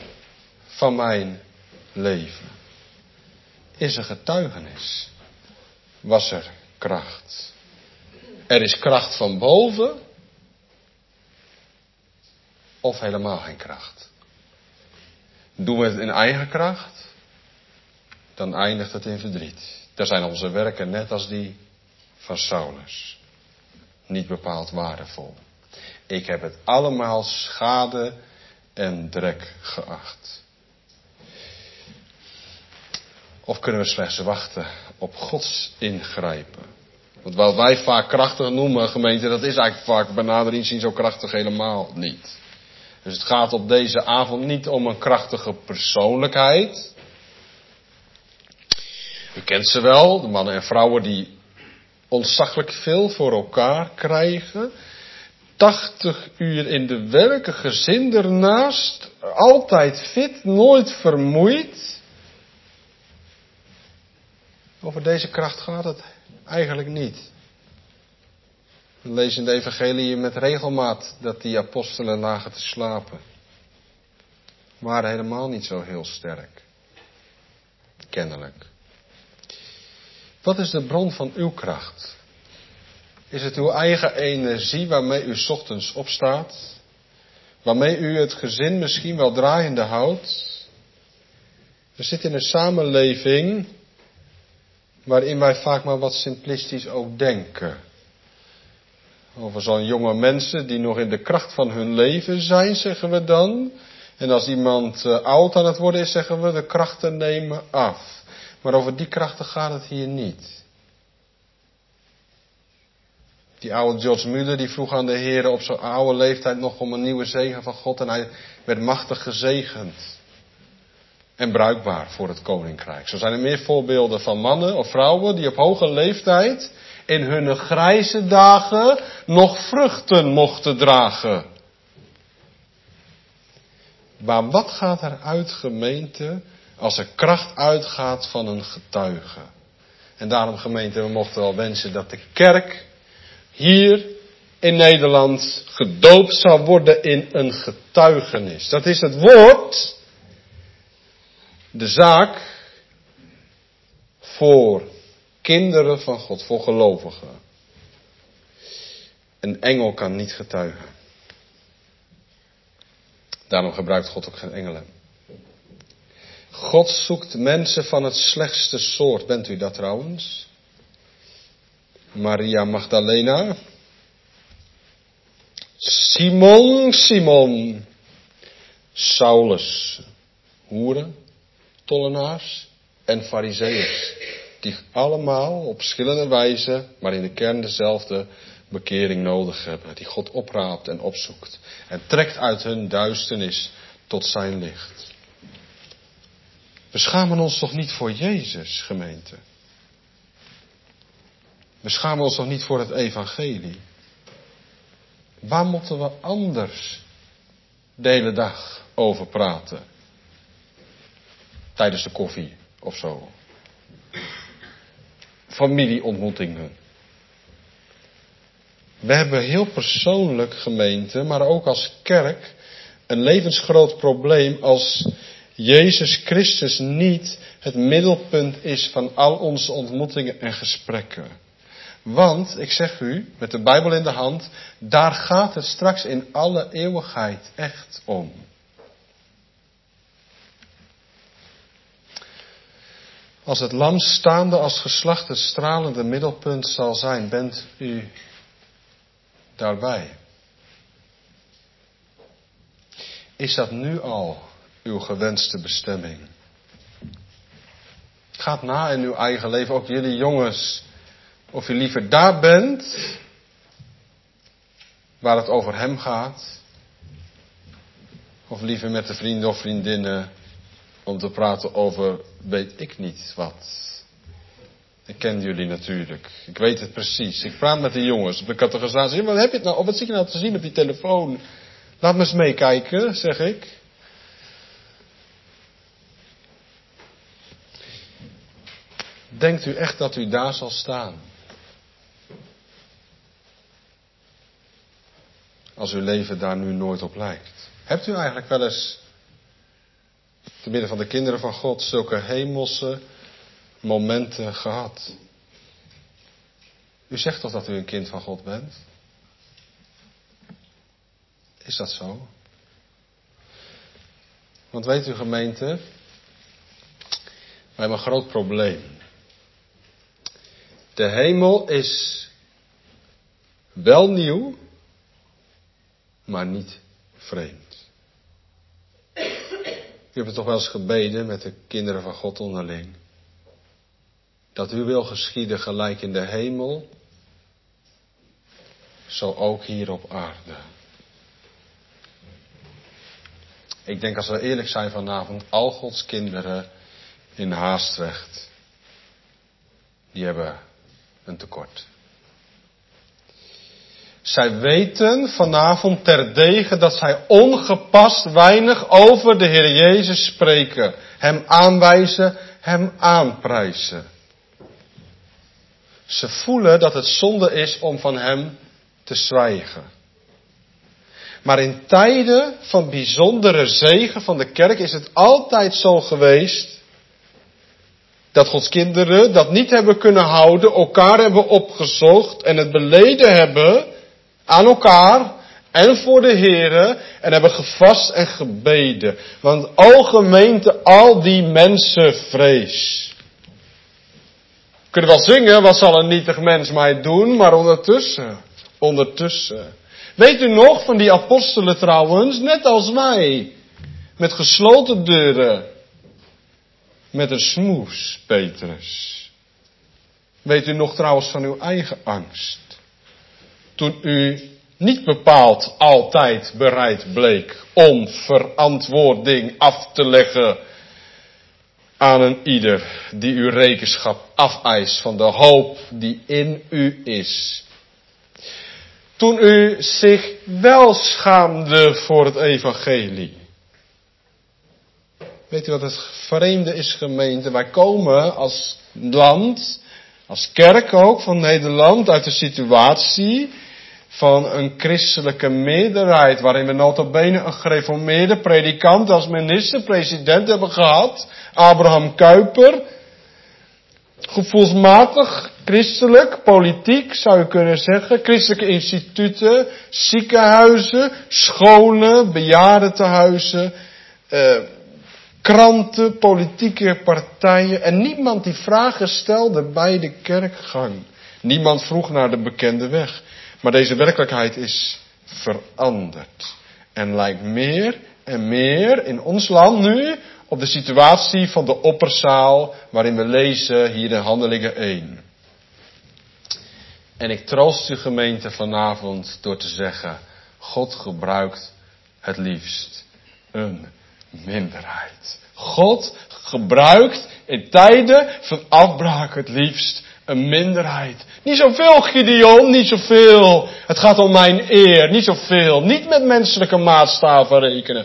Is er getuigenis? Was er kracht? Er is kracht van boven? Of helemaal geen kracht? Doen we het in eigen kracht? Dan eindigt het in verdriet. Daar zijn onze werken net als die van Saulus. Niet bepaald waardevol. Ik heb het allemaal schade en drek geacht. Of kunnen we slechts wachten op Gods ingrijpen? Want wat wij vaak krachtig noemen, gemeente, dat is eigenlijk vaak bij nader inzien zo krachtig helemaal niet. Dus het gaat op deze avond niet om een krachtige persoonlijkheid. U kent ze wel, de mannen en vrouwen die ontzaglijk veel voor elkaar krijgen. 80 uur in de week, een gezin ernaast, altijd fit, nooit vermoeid. Over deze kracht gaat het eigenlijk niet. We lezen in de evangelie met regelmaat dat die apostelen lagen te slapen. Waren helemaal niet zo heel sterk. Kennelijk. Wat is de bron van uw kracht? Is het uw eigen energie waarmee u 's ochtends opstaat? Waarmee u het gezin misschien wel draaiende houdt? We zitten in een samenleving waarin wij vaak maar wat simplistisch ook denken. Over zo'n jonge mensen die nog in de kracht van hun leven zijn, zeggen we dan. En als iemand oud aan het worden is, zeggen we, de krachten nemen af. Maar over die krachten gaat het hier niet. Die oude George Muller die vroeg aan de Heer op zijn oude leeftijd nog om een nieuwe zegen van God. En hij werd machtig gezegend. En bruikbaar voor het koninkrijk. Zo zijn er meer voorbeelden van mannen of vrouwen die op hoge leeftijd in hun grijze dagen nog vruchten mochten dragen. Maar wat gaat er uit, gemeente, als er kracht uitgaat van een getuige? En daarom, gemeente, we mochten wel wensen dat de kerk hier in Nederland gedoopt zou worden in een getuigenis. Dat is het woord, de zaak voor kinderen van God, voor gelovigen. Een engel kan niet getuigen. Daarom gebruikt God ook geen engelen. God zoekt mensen van het slechtste soort. Bent u dat trouwens? Maria Magdalena. Simon. Saulus. Hoeren, tollenaars en farizeeërs. Die allemaal op verschillende wijzen, maar in de kern dezelfde bekering nodig hebben. Die God opraapt en opzoekt. En trekt uit hun duisternis tot zijn licht. We schamen ons toch niet voor Jezus, gemeente? We schamen ons toch niet voor het evangelie? Waar moeten we anders de hele dag over praten? Tijdens de koffie of zo. Familieontmoetingen. We hebben heel persoonlijk, gemeente, maar ook als kerk, een levensgroot probleem als Jezus Christus niet het middelpunt is van al onze ontmoetingen en gesprekken. Want, ik zeg u, met de Bijbel in de hand, daar gaat het straks in alle eeuwigheid echt om. Als het lam staande als geslacht het stralende middelpunt zal zijn, bent u daarbij? Is dat nu al uw gewenste bestemming? Gaat na in uw eigen leven, ook jullie jongens, of u liever daar bent, waar het over hem gaat, of liever met de vrienden of vriendinnen om te praten over weet ik niet wat. Ik ken jullie natuurlijk. Ik weet het precies. Ik praat met de jongens op de catechisatie. Wat heb je het nou? Of wat zie je nou te zien op die telefoon? Laat me eens meekijken, zeg ik. Denkt u echt dat u daar zal staan? Als uw leven daar nu nooit op lijkt. Hebt u eigenlijk wel eens, te midden van de kinderen van God, zulke hemelse momenten gehad? U zegt toch dat u een kind van God bent? Is dat zo? Want weet u, gemeente, we hebben een groot probleem. De hemel is wel nieuw, maar niet vreemd. U hebt het toch wel eens gebeden met de kinderen van God onderling. Dat uw wil geschieden gelijk in de hemel, zo ook hier op aarde. Ik denk als we eerlijk zijn vanavond, al Gods kinderen in Haastrecht, die hebben een tekort. Zij weten vanavond terdege dat zij ongepast weinig over de Heer Jezus spreken. Hem aanwijzen, hem aanprijzen. Ze voelen dat het zonde is om van hem te zwijgen. Maar in tijden van bijzondere zegen van de kerk is het altijd zo geweest dat Gods kinderen dat niet hebben kunnen houden, elkaar hebben opgezocht en het beleden hebben aan elkaar en voor de Here en hebben gevast en gebeden. Want o gemeente, al die mensen vrees. We kunnen wel zingen, wat zal een nietig mens mij doen, maar ondertussen. Weet u nog van die apostelen trouwens, net als wij. Met gesloten deuren. Met een smoes, Petrus. Weet u nog trouwens van uw eigen angst? Toen u niet bepaald altijd bereid bleek om verantwoording af te leggen aan een ieder die uw rekenschap afeist van de hoop die in u is. Toen u zich wel schaamde voor het evangelie. Weet u wat het vreemde is, gemeente? Wij komen als land, als kerk ook van Nederland, uit de situatie van een christelijke meerderheid, waarin we nota bene een gereformeerde predikant als minister-president hebben gehad, Abraham Kuyper. Gevoelsmatig, christelijk, politiek zou je kunnen zeggen, christelijke instituten, ziekenhuizen, scholen, bejaardentehuizen, kranten, politieke partijen en niemand die vragen stelde bij de kerkgang. Niemand vroeg naar de bekende weg. Maar deze werkelijkheid is veranderd. En lijkt meer en meer in ons land nu op de situatie van de opperzaal waarin we lezen hier in Handelingen 1. En ik troost u, gemeente, vanavond door te zeggen, God gebruikt het liefst een minderheid. God gebruikt in tijden van afbraak het liefst een minderheid. Niet zoveel, Gideon, niet zoveel. Het gaat om mijn eer, niet zoveel. Niet met menselijke maatstaven rekenen.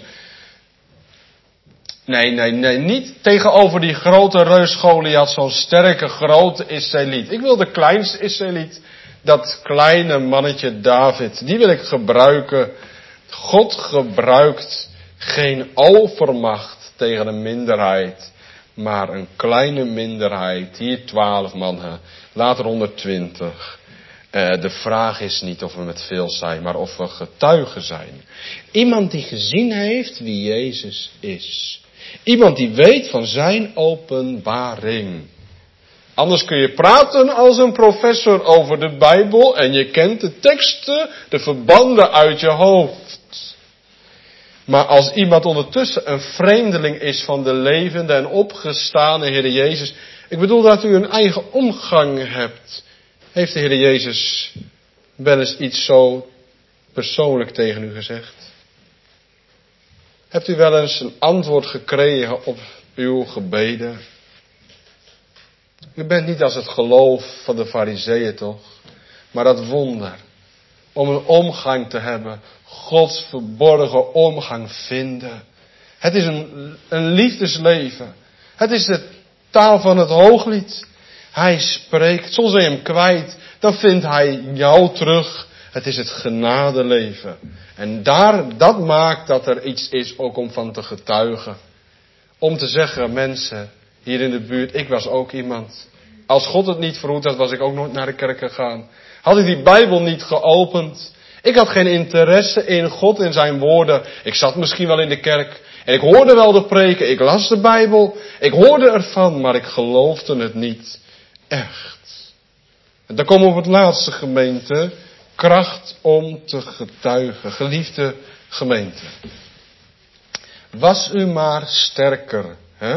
Nee, niet tegenover die grote reus Goliath, zo'n sterke, grote Israëliet. Ik wil de kleinste Israëliet, dat kleine mannetje David, die wil ik gebruiken. God gebruikt geen overmacht tegen een minderheid, maar een kleine minderheid. Hier 12 mannen, later 120. De vraag is niet of we met veel zijn, maar of we getuigen zijn. Iemand die gezien heeft wie Jezus is. Iemand die weet van zijn openbaring. Anders kun je praten als een professor over de Bijbel en je kent de teksten, de verbanden uit je hoofd. Maar als iemand ondertussen een vreemdeling is van de levende en opgestane Heer Jezus. Ik bedoel dat u een eigen omgang hebt. Heeft de Heer Jezus wel eens iets zo persoonlijk tegen u gezegd? Hebt u wel eens een antwoord gekregen op uw gebeden? U bent niet als het geloof van de Farizeeën toch? Maar dat wonder. Om een omgang te hebben. Gods verborgen omgang vinden. Het is een liefdesleven. Het is de taal van het Hooglied. Hij spreekt. Soms ben je hem kwijt. Dan vindt hij jou terug. Het is het genadeleven. En dat maakt dat er iets is ook om van te getuigen. Om te zeggen, mensen hier in de buurt, ik was ook iemand. Als God het niet verhoed had, was ik ook nooit naar de kerk gegaan. Had ik die Bijbel niet geopend. Ik had geen interesse in God en zijn woorden. Ik zat misschien wel in de kerk. En ik hoorde wel de preken. Ik las de Bijbel. Ik hoorde ervan, maar ik geloofde het niet echt. En dan komen we op het laatste, gemeente. Kracht om te getuigen. Geliefde gemeente. Was u maar sterker. Hè?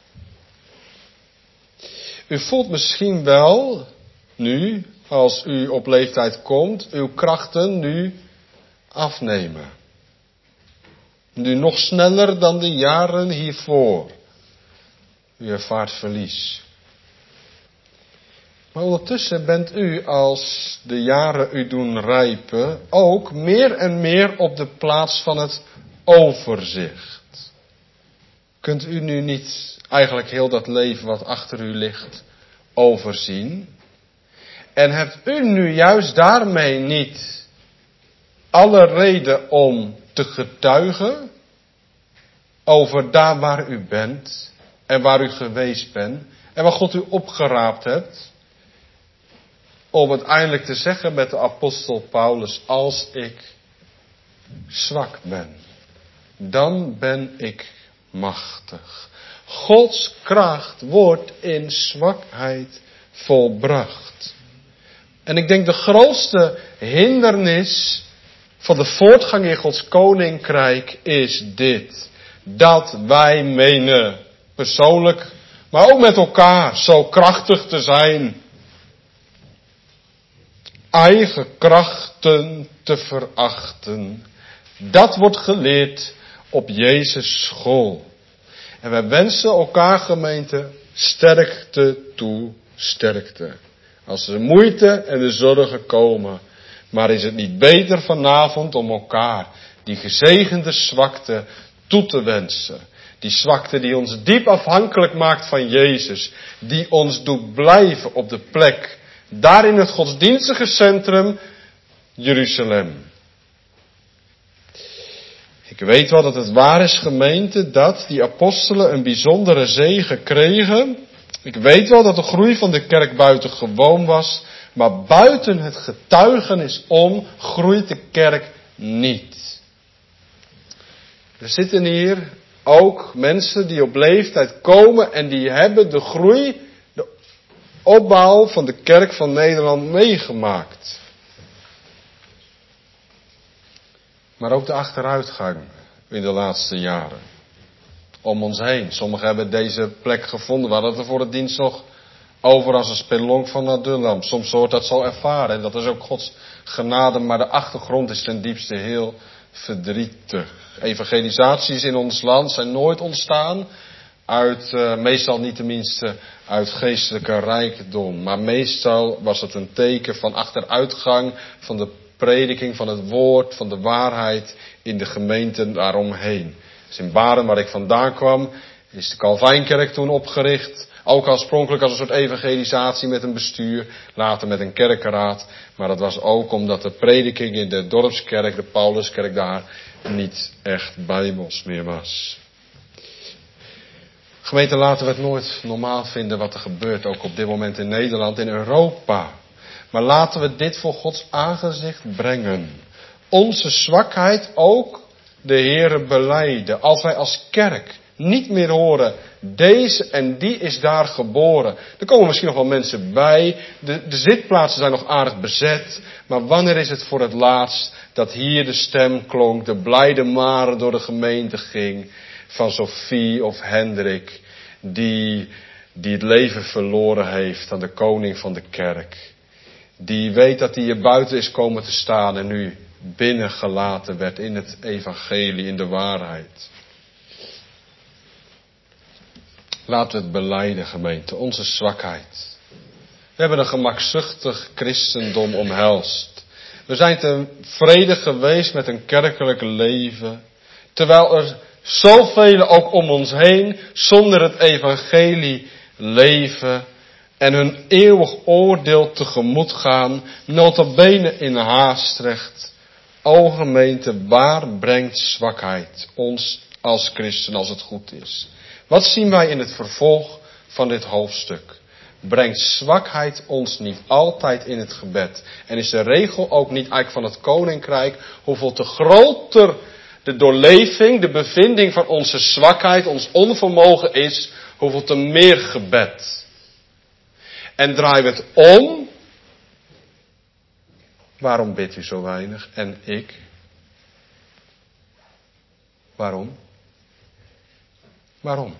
U voelt misschien wel, nu, als u op leeftijd komt, uw krachten nu afnemen. Nu nog sneller dan de jaren hiervoor. U ervaart verlies. Maar ondertussen bent u, als de jaren u doen rijpen, ook meer en meer op de plaats van het overzicht. Kunt u nu niet eigenlijk heel dat leven wat achter u ligt overzien? En hebt u nu juist daarmee niet alle reden om te getuigen over daar waar u bent en waar u geweest bent en waar God u opgeraapt hebt? Om uiteindelijk te zeggen met de apostel Paulus, als ik zwak ben, dan ben ik machtig. Gods kracht wordt in zwakheid volbracht. En ik denk de grootste hindernis van de voortgang in Gods koninkrijk is dit. dat wij menen, persoonlijk, maar ook met elkaar, zo krachtig te zijn. Eigen krachten te verachten. Dat wordt geleerd op Jezus school. En wij wensen elkaar, gemeente, sterkte toe, sterkte. Als de moeite en de zorgen komen. Maar is het niet beter vanavond om elkaar die gezegende zwakte toe te wensen. Die zwakte die ons diep afhankelijk maakt van Jezus. Die ons doet blijven op de plek. Daar in het godsdienstige centrum, Jeruzalem. Ik weet wel dat het waar is, gemeente, dat die apostelen een bijzondere zegen kregen. Ik weet wel dat de groei van de kerk buitengewoon was. Maar buiten het getuigenis om groeit de kerk niet. Er zitten hier ook mensen die op leeftijd komen en die hebben de groei, de opbouw van de kerk van Nederland meegemaakt. Maar ook de achteruitgang in de laatste jaren. Om ons heen. Sommigen hebben deze plek gevonden. We hadden het er voor de dienst nog over als een spelonk van Adullam. Soms hoort dat zo ervaren. En dat is ook Gods genade. Maar de achtergrond is ten diepste heel verdrietig. Evangelisaties in ons land zijn nooit ontstaan uit, meestal niet tenminste, uit geestelijke rijkdom. Maar meestal was het een teken van achteruitgang van de prediking van het woord, van de waarheid in de gemeenten daaromheen. Dus in Baren, waar ik vandaan kwam, is de Calvijnkerk toen opgericht. Ook oorspronkelijk als een soort evangelisatie met een bestuur, later met een kerkenraad. Maar dat was ook omdat de prediking in de dorpskerk, de Pauluskerk daar, niet echt bijbels meer was. Gemeente, laten we het nooit normaal vinden wat er gebeurt, ook op dit moment in Nederland, in Europa. Maar laten we dit voor Gods aangezicht brengen. Onze zwakheid ook de Heere belijden. Als wij als kerk niet meer horen, deze en die is daar geboren. Er komen misschien nog wel mensen bij. De zitplaatsen zijn nog aardig bezet. Maar wanneer is het voor het laatst dat hier de stem klonk, de blijde mare door de gemeente ging van Sophie of Hendrik, die het leven verloren heeft aan de koning van de kerk. Die weet dat hij hier buiten is komen te staan en nu binnengelaten werd in het evangelie, in de waarheid. Laten we het belijden, gemeente, onze zwakheid. We hebben een gemakzuchtig christendom omhelst. We zijn tevreden geweest met een kerkelijk leven, terwijl er zoveel ook om ons heen zonder het evangelie leven en hun eeuwig oordeel tegemoet gaan, nota bene in Haastrecht. O gemeente, waar brengt zwakheid ons als christen als het goed is? Wat zien wij in het vervolg van dit hoofdstuk? Brengt zwakheid ons niet altijd in het gebed? En is de regel ook niet eigenlijk van het koninkrijk, hoeveel te groter de doorleving, de bevinding van onze zwakheid, ons onvermogen is, hoeveel te meer gebed? En draaien we het om. Waarom bidt u zo weinig? En ik? Waarom? Waarom?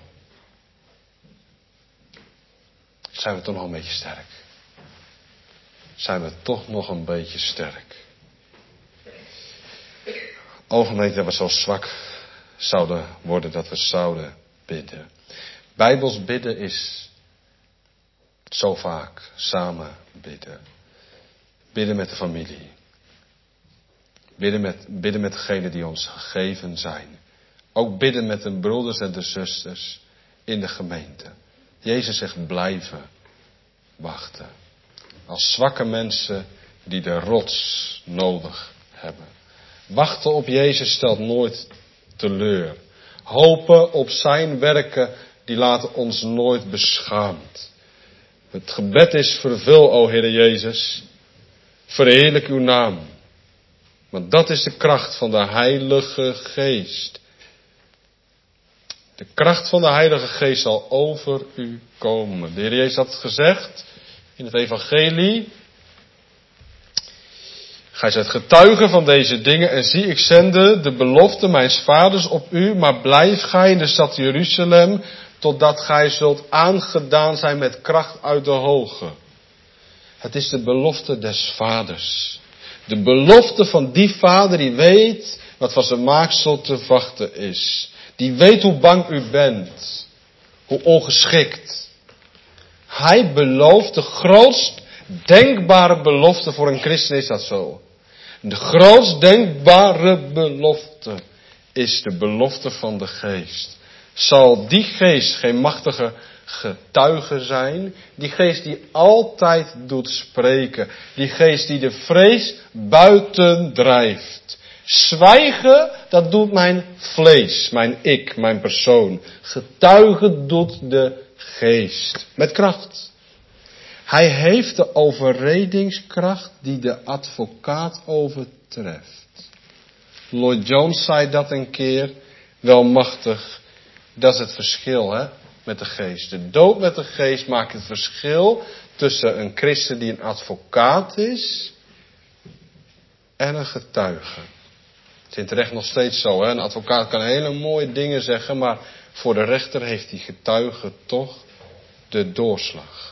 Zijn we toch nog een beetje sterk? Zijn we toch nog een beetje sterk? O gemeente, dat we zo zwak zouden worden dat we zouden bidden. Bijbels bidden is zo vaak samen bidden. Bidden met de familie. Bidden met degenen die ons gegeven zijn. Ook bidden met de broeders en de zusters in de gemeente. Jezus zegt blijven wachten. Als zwakke mensen die de rots nodig hebben. Wachten op Jezus stelt nooit teleur. Hopen op zijn werken, die laten ons nooit beschaamd. Het gebed is vervul, o Heere Jezus. Verheerlijk uw naam. Want dat is de kracht van de Heilige Geest. De kracht van de Heilige Geest zal over u komen. De Heer Jezus had het gezegd in het evangelie. Gij zijt getuige van deze dingen en zie, ik zende de belofte mijns vaders op u, maar blijf gij in de stad Jeruzalem, totdat gij zult aangedaan zijn met kracht uit de hoge. Het is de belofte des vaders. De belofte van die vader die weet wat van zijn maaksel te wachten is. Die weet hoe bang u bent. Hoe ongeschikt. Hij belooft de grootst denkbare belofte voor een christen is dat zo. De grootst denkbare belofte is de belofte van de geest. Zal die geest geen machtige getuige zijn? Die geest die altijd doet spreken. Die geest die de vrees buiten drijft. Zwijgen, dat doet mijn vlees, mijn ik, mijn persoon. Getuigen doet de geest. Met kracht. Hij heeft de overredingskracht die de advocaat overtreft. Lloyd Jones zei dat een keer, wel machtig. Dat is het verschil, hè, met de geest. De dood met de geest maakt het verschil tussen een christen die een advocaat is en een getuige. Het is in het recht nog steeds zo, hè. Een advocaat kan hele mooie dingen zeggen, maar voor de rechter heeft die getuige toch de doorslag.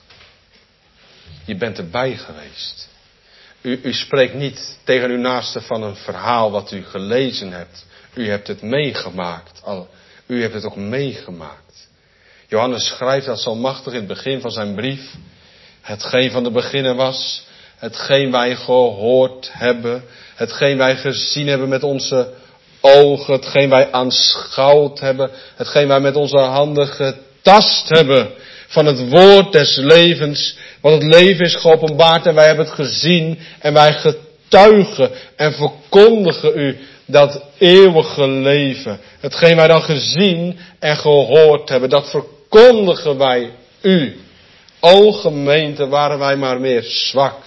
Je bent erbij geweest. U spreekt niet tegen uw naaste van een verhaal wat u gelezen hebt. U hebt het meegemaakt. U hebt het ook meegemaakt. Johannes schrijft dat zo machtig in het begin van zijn brief. Hetgeen van de beginnen was. Hetgeen wij gehoord hebben. Hetgeen wij gezien hebben met onze ogen. Hetgeen wij aanschouwd hebben. Hetgeen wij met onze handen getast hebben. Van het woord des levens. Want het leven is geopenbaard en wij hebben het gezien. En wij getuigen en verkondigen u dat eeuwige leven. Hetgeen wij dan gezien en gehoord hebben. Dat verkondigen wij u. O gemeente, waren wij maar meer zwak.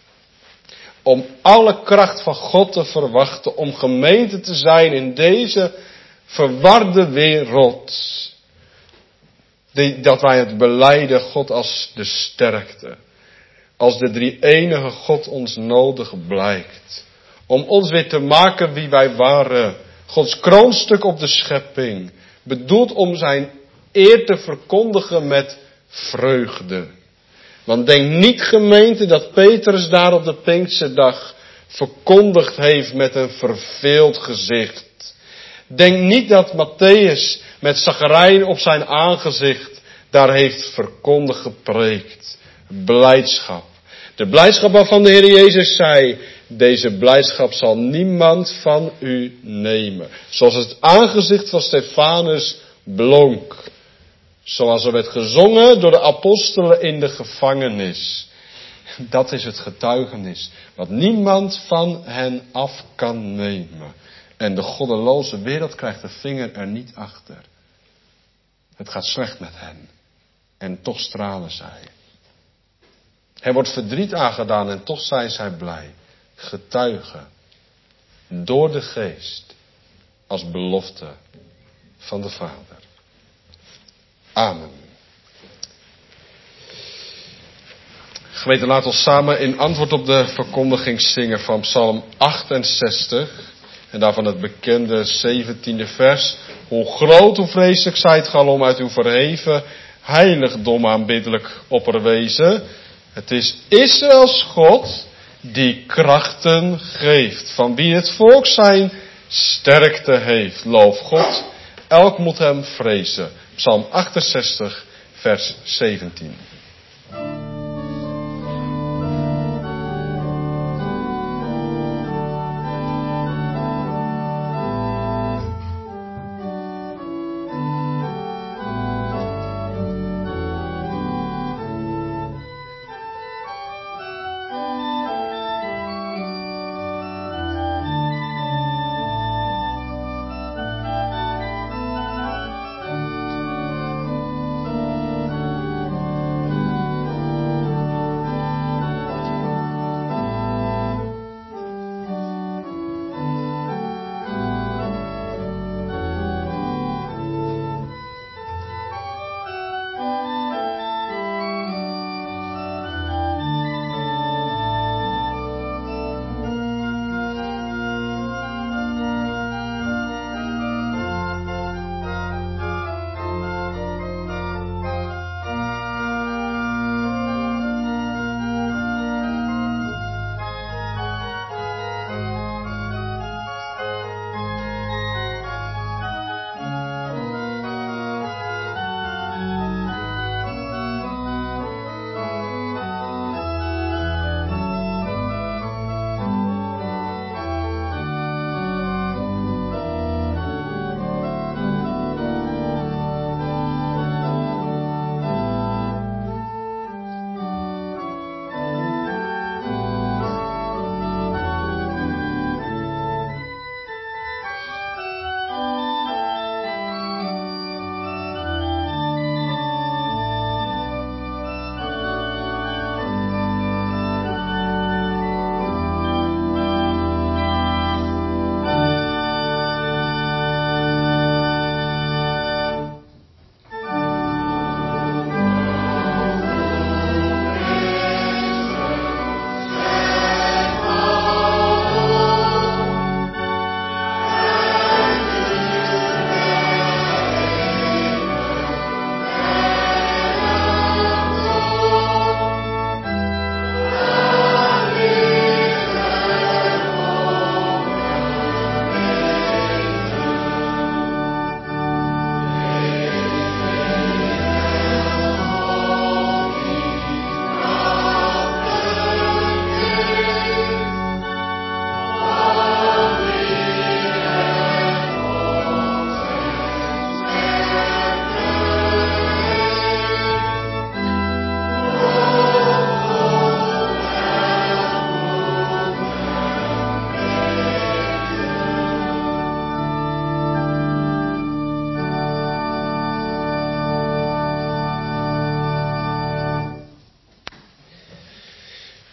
Om alle kracht van God te verwachten. Om gemeente te zijn in deze verwarde wereld. Dat wij het belijden God als de sterkte. Als de drie-enige God ons nodig blijkt. Om ons weer te maken wie wij waren. Gods kroonstuk op de schepping. Bedoeld om zijn eer te verkondigen met vreugde. Want denk niet, gemeente, dat Petrus daar op de Pinksterdag verkondigd heeft met een verveeld gezicht. Denk niet dat Mattheüs met chagrijn op zijn aangezicht daar heeft verkondigd gepreekt. Blijdschap. De blijdschap waarvan de Heer Jezus zei, deze blijdschap zal niemand van u nemen. Zoals het aangezicht van Stefanus blonk. Zoals er werd gezongen door de apostelen in de gevangenis. Dat is het getuigenis. Wat niemand van hen af kan nemen. En de goddeloze wereld krijgt de vinger er niet achter. Het gaat slecht met hen. En toch stralen zij. Er wordt verdriet aangedaan en toch zijn zij blij. Getuigen. Door de geest. Als belofte van de Vader. Amen. Gemeente, laat ons samen in antwoord op de verkondiging zingen van Psalm 68. En daarvan het bekende 17e vers. Hoe groot, hoe vreselijk zijt gij om uit uw verheven heiligdom aanbiddelijk opperwezen. Het is Israëls God die krachten geeft. Van wie het volk zijn sterkte heeft. Loof God, elk moet hem vrezen. Psalm 68, vers 17.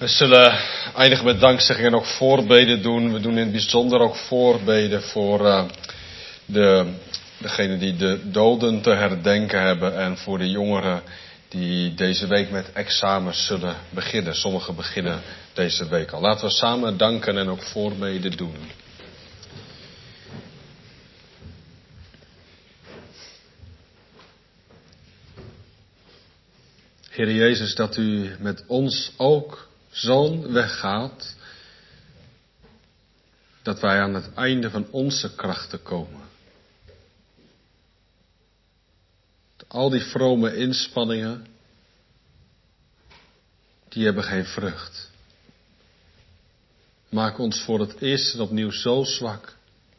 We zullen eindigen met dankzegging en ook voorbeden doen. We doen in het bijzonder ook voorbeden voor degenen die de doden te herdenken hebben en voor de jongeren die deze week met examens zullen beginnen. Sommigen beginnen deze week al. Laten we samen danken en ook voorbeden doen. Heer Jezus, dat u met ons ook zo'n weg gaat, dat wij aan het einde van onze krachten komen. Al die vrome inspanningen, die hebben geen vrucht. Maak ons voor het eerst en opnieuw zo zwak,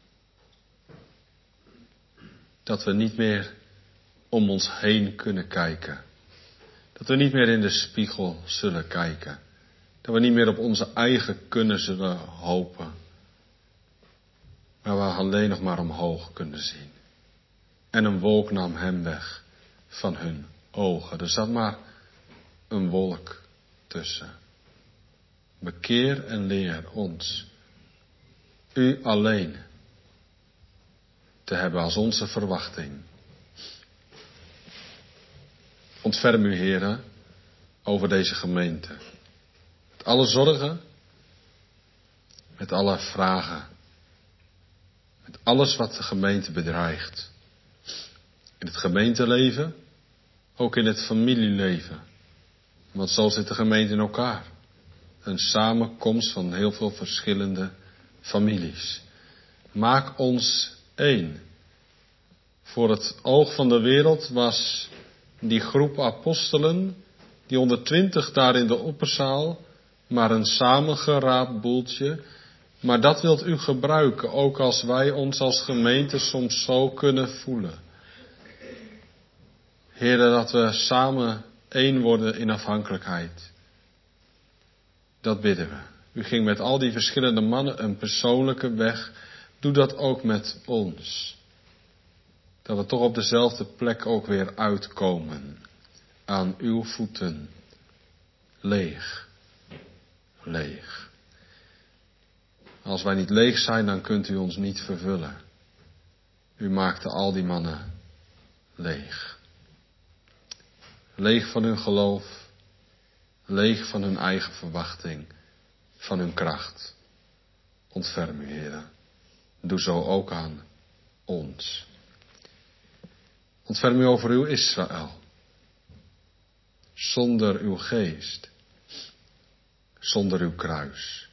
dat we niet meer om ons heen kunnen kijken. Dat we niet meer in de spiegel zullen kijken. Dat we niet meer op onze eigen kunnen zullen hopen. Maar we alleen nog maar omhoog kunnen zien. En een wolk nam hem weg van hun ogen. Er zat maar een wolk tussen. Bekeer en leer ons u alleen te hebben als onze verwachting. Ontferm u, Heere, over deze gemeente. Met alle zorgen, met alle vragen, met alles wat de gemeente bedreigt. In het gemeenteleven, ook in het familieleven. Want zo zit de gemeente in elkaar. Een samenkomst van heel veel verschillende families. Maak ons één. Voor het oog van de wereld was die groep apostelen, die 120 daar in de opperzaal, maar een samengeraapt boeltje. Maar dat wilt u gebruiken, ook als wij ons als gemeente soms zo kunnen voelen. Heer, dat we samen één worden in afhankelijkheid. Dat bidden we. U ging met al die verschillende mannen een persoonlijke weg. Doe dat ook met ons. Dat we toch op dezelfde plek ook weer uitkomen. Aan uw voeten. Leeg. Leeg. Als wij niet leeg zijn, dan kunt u ons niet vervullen. U maakte al die mannen leeg. Leeg van hun geloof. Leeg van hun eigen verwachting. Van hun kracht. Ontferm u, Heer. Doe zo ook aan ons. Ontferm u over uw Israël. Zonder uw geest. Zonder uw kruis.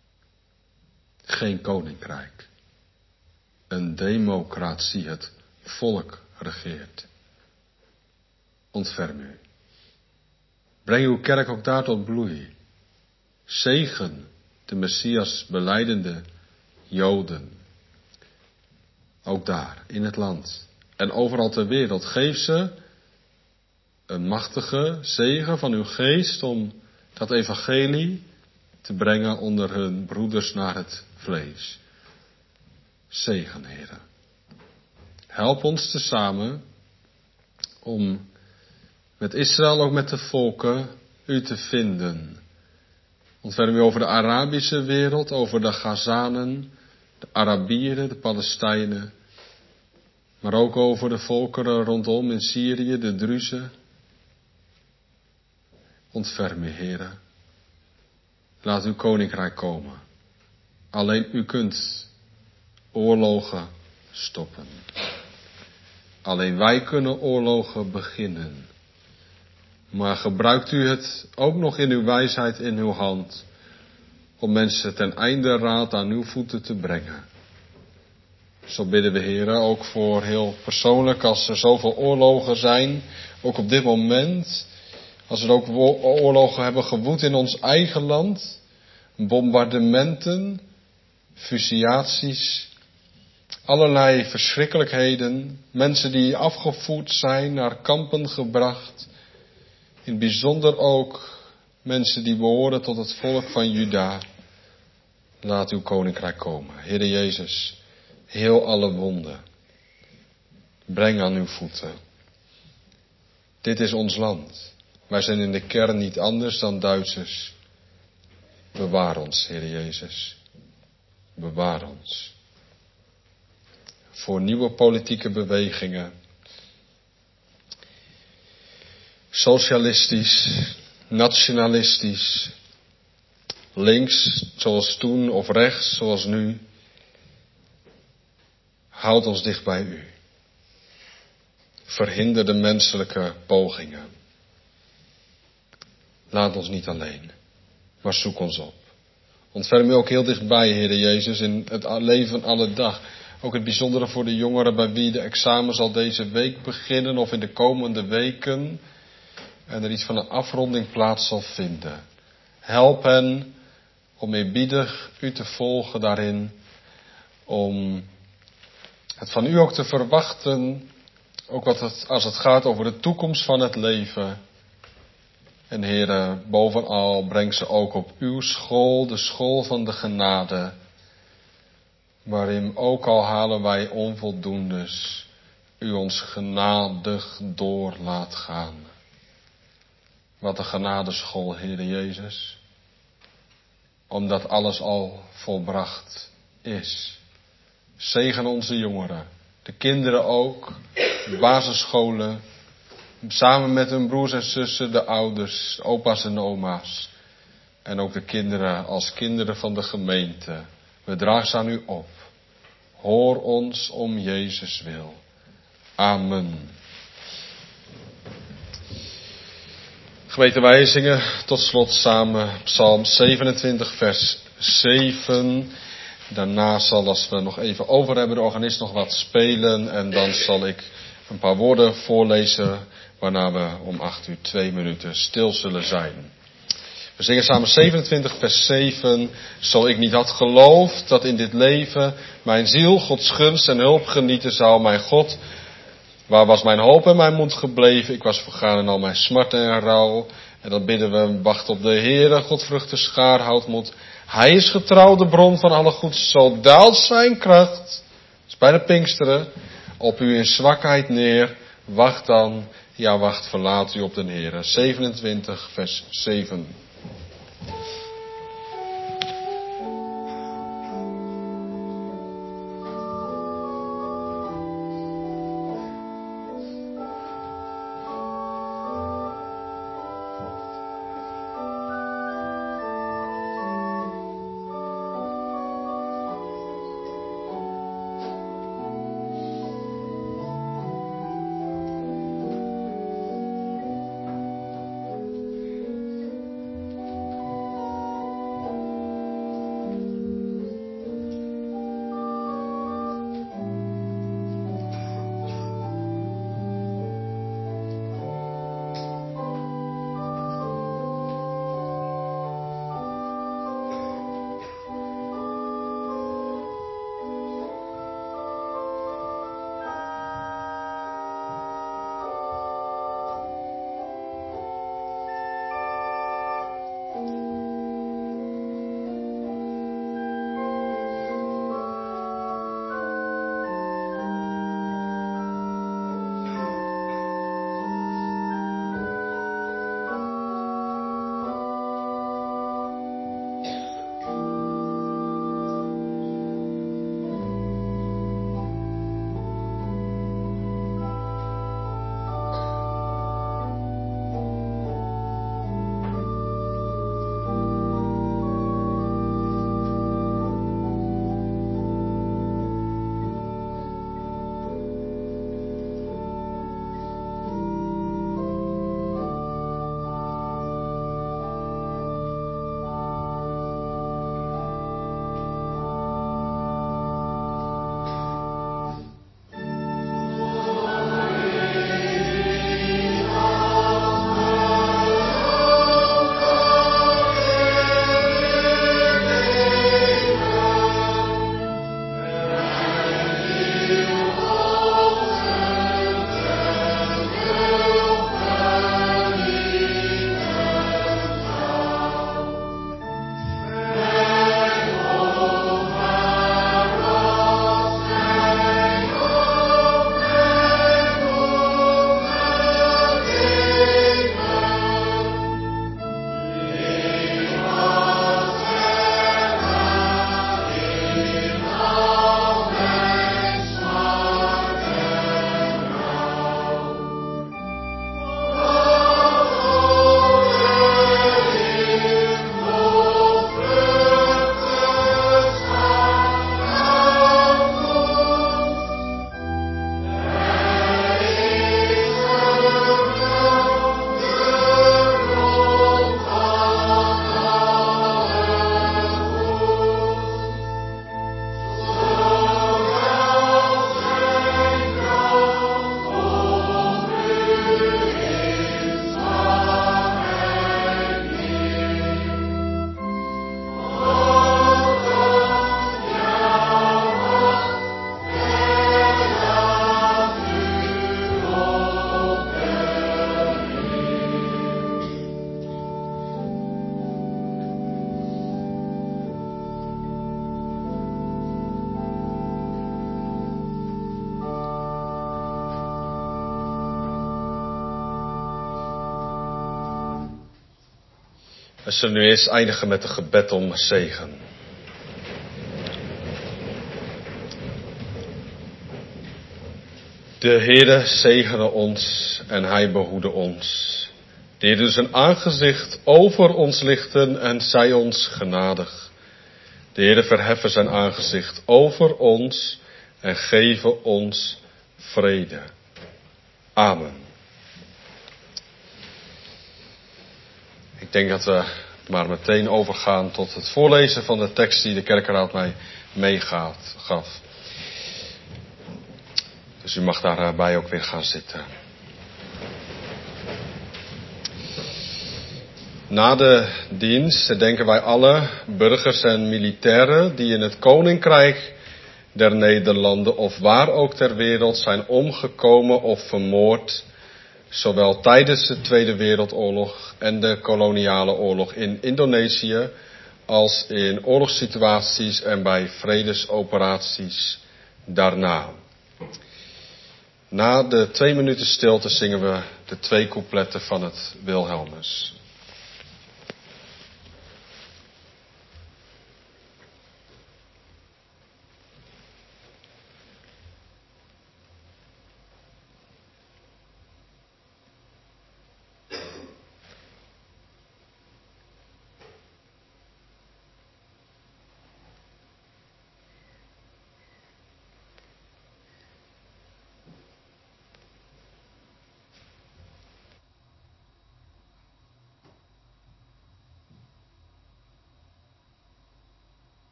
Geen koninkrijk. Een democratie, het volk regeert. Ontferm u. Breng uw kerk ook daar tot bloei. Zegen de Messias belijdende Joden. Ook daar, in het land. En overal ter wereld. Geef ze een machtige zegen van uw geest om dat evangelie te brengen onder hun broeders naar het vlees. Zegen, Heere. Help ons tezamen om met Israël, ook met de volken, u te vinden. Ontferm u over de Arabische wereld, over de Gazanen, de Arabieren, de Palestijnen. Maar ook over de volkeren rondom in Syrië, de Druzen. Ontferm u, Heere. Laat uw koninkrijk komen. Alleen u kunt oorlogen stoppen. Alleen wij kunnen oorlogen beginnen. Maar gebruikt u het ook nog in uw wijsheid in uw hand, om mensen ten einde raad aan uw voeten te brengen. Zo bidden we, Heer, ook voor heel persoonlijk, als er zoveel oorlogen zijn, ook op dit moment, als er ook oorlogen hebben gewoed in ons eigen land, bombardementen, fusiliaties, allerlei verschrikkelijkheden, mensen die afgevoerd zijn, naar kampen gebracht, in het bijzonder ook mensen die behoren tot het volk van Juda. Laat uw koninkrijk komen. Heere Jezus, heel alle wonden. Breng aan uw voeten. Dit is ons land. Wij zijn in de kern niet anders dan Duitsers Bewaar ons, Heer Jezus. Bewaar ons. Voor nieuwe politieke bewegingen. Socialistisch, nationalistisch. Links zoals toen of rechts zoals nu. Houd ons dicht bij u. Verhinder de menselijke pogingen. Laat ons niet alleen, maar zoek ons op. Ontferm u ook heel dichtbij, Heer Jezus, in het leven van alle dag. Ook het bijzondere voor de jongeren bij wie de examens al deze week beginnen of in de komende weken. En er iets van een afronding plaats zal vinden. Help hen om eerbiedig u te volgen daarin. Om het van u ook te verwachten. Ook als het gaat over de toekomst van het leven. En Heere, bovenal breng ze ook op uw school, de school van de genade. Waarin ook al halen wij onvoldoendes, u ons genadig door laat gaan. Wat een genadeschool, Heere Jezus. Omdat alles al volbracht is. Zegen onze jongeren, de kinderen ook, de basisscholen. Samen met hun broers en zussen, de ouders, opa's en oma's. En ook de kinderen als kinderen van de gemeente. We dragen ze aan u op. Hoor ons om Jezus wil. Amen. Gemeente, wij zingen tot slot samen Psalm 27 vers 7. Daarna zal, als we nog even over hebben, de organist nog wat spelen. En dan zal ik een paar woorden voorlezen, waarna we om 8 uur 2 minuten stil zullen zijn. We zingen samen 27 vers 7. Zo ik niet had geloofd dat in dit leven mijn ziel Gods gunst en hulp genieten zou. Mijn God, waar was mijn hoop en mijn moed gebleven? Ik was vergaan in al mijn smart en rouw. En dan bidden we, wacht op de Heere, Godvruchten schaar, houdt moed. Hij is getrouw, de bron van alle goeds. Zo daalt zijn kracht, dat is bij de Pinksteren, op u in zwakheid neer. Wacht dan, ja wacht, verlaat u op den Heere. 27 vers 7. We zullen nu eerst eindigen met een gebed om zegen. De Heere zegene ons en Hij behoede ons. De Heer doet zijn aangezicht over ons lichten en zij ons genadig. De Heere verheffen zijn aangezicht over ons en geven ons vrede. Amen. Ik denk dat we maar meteen overgaan tot het voorlezen van de tekst die de kerkenraad mij meegaf. Dus u mag daarbij ook weer gaan zitten. Na de dienst herdenken wij alle burgers en militairen die in het Koninkrijk der Nederlanden of waar ook ter wereld zijn omgekomen of vermoord, zowel tijdens de Tweede Wereldoorlog en de koloniale oorlog in Indonesië, als in oorlogssituaties en bij vredesoperaties daarna. Na de 2 minuten stilte zingen we de 2 coupletten van het Wilhelmus.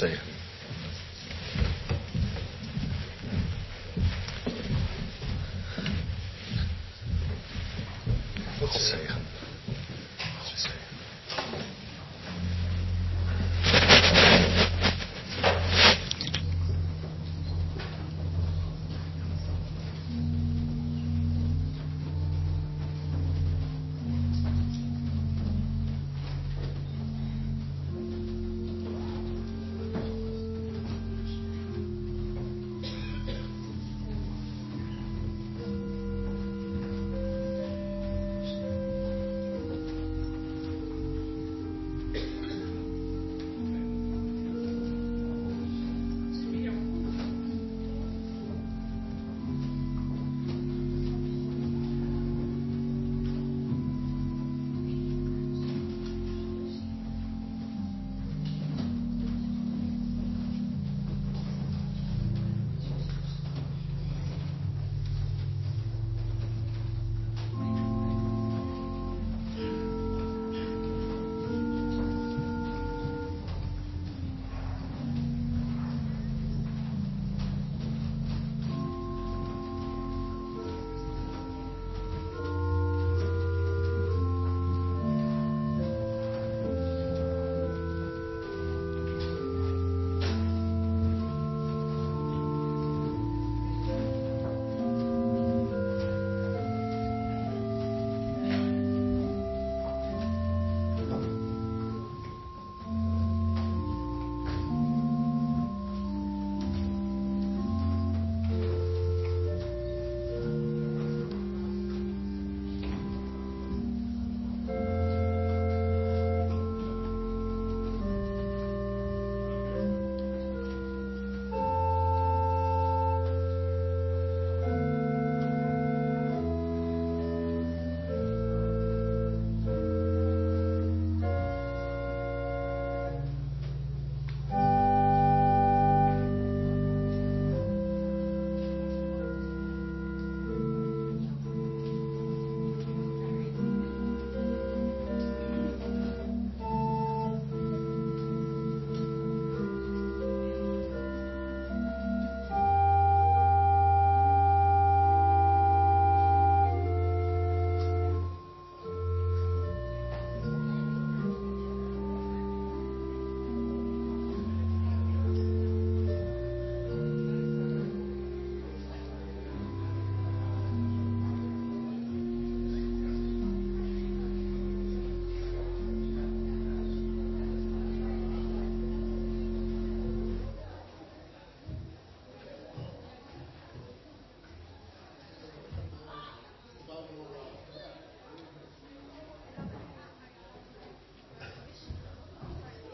zegen.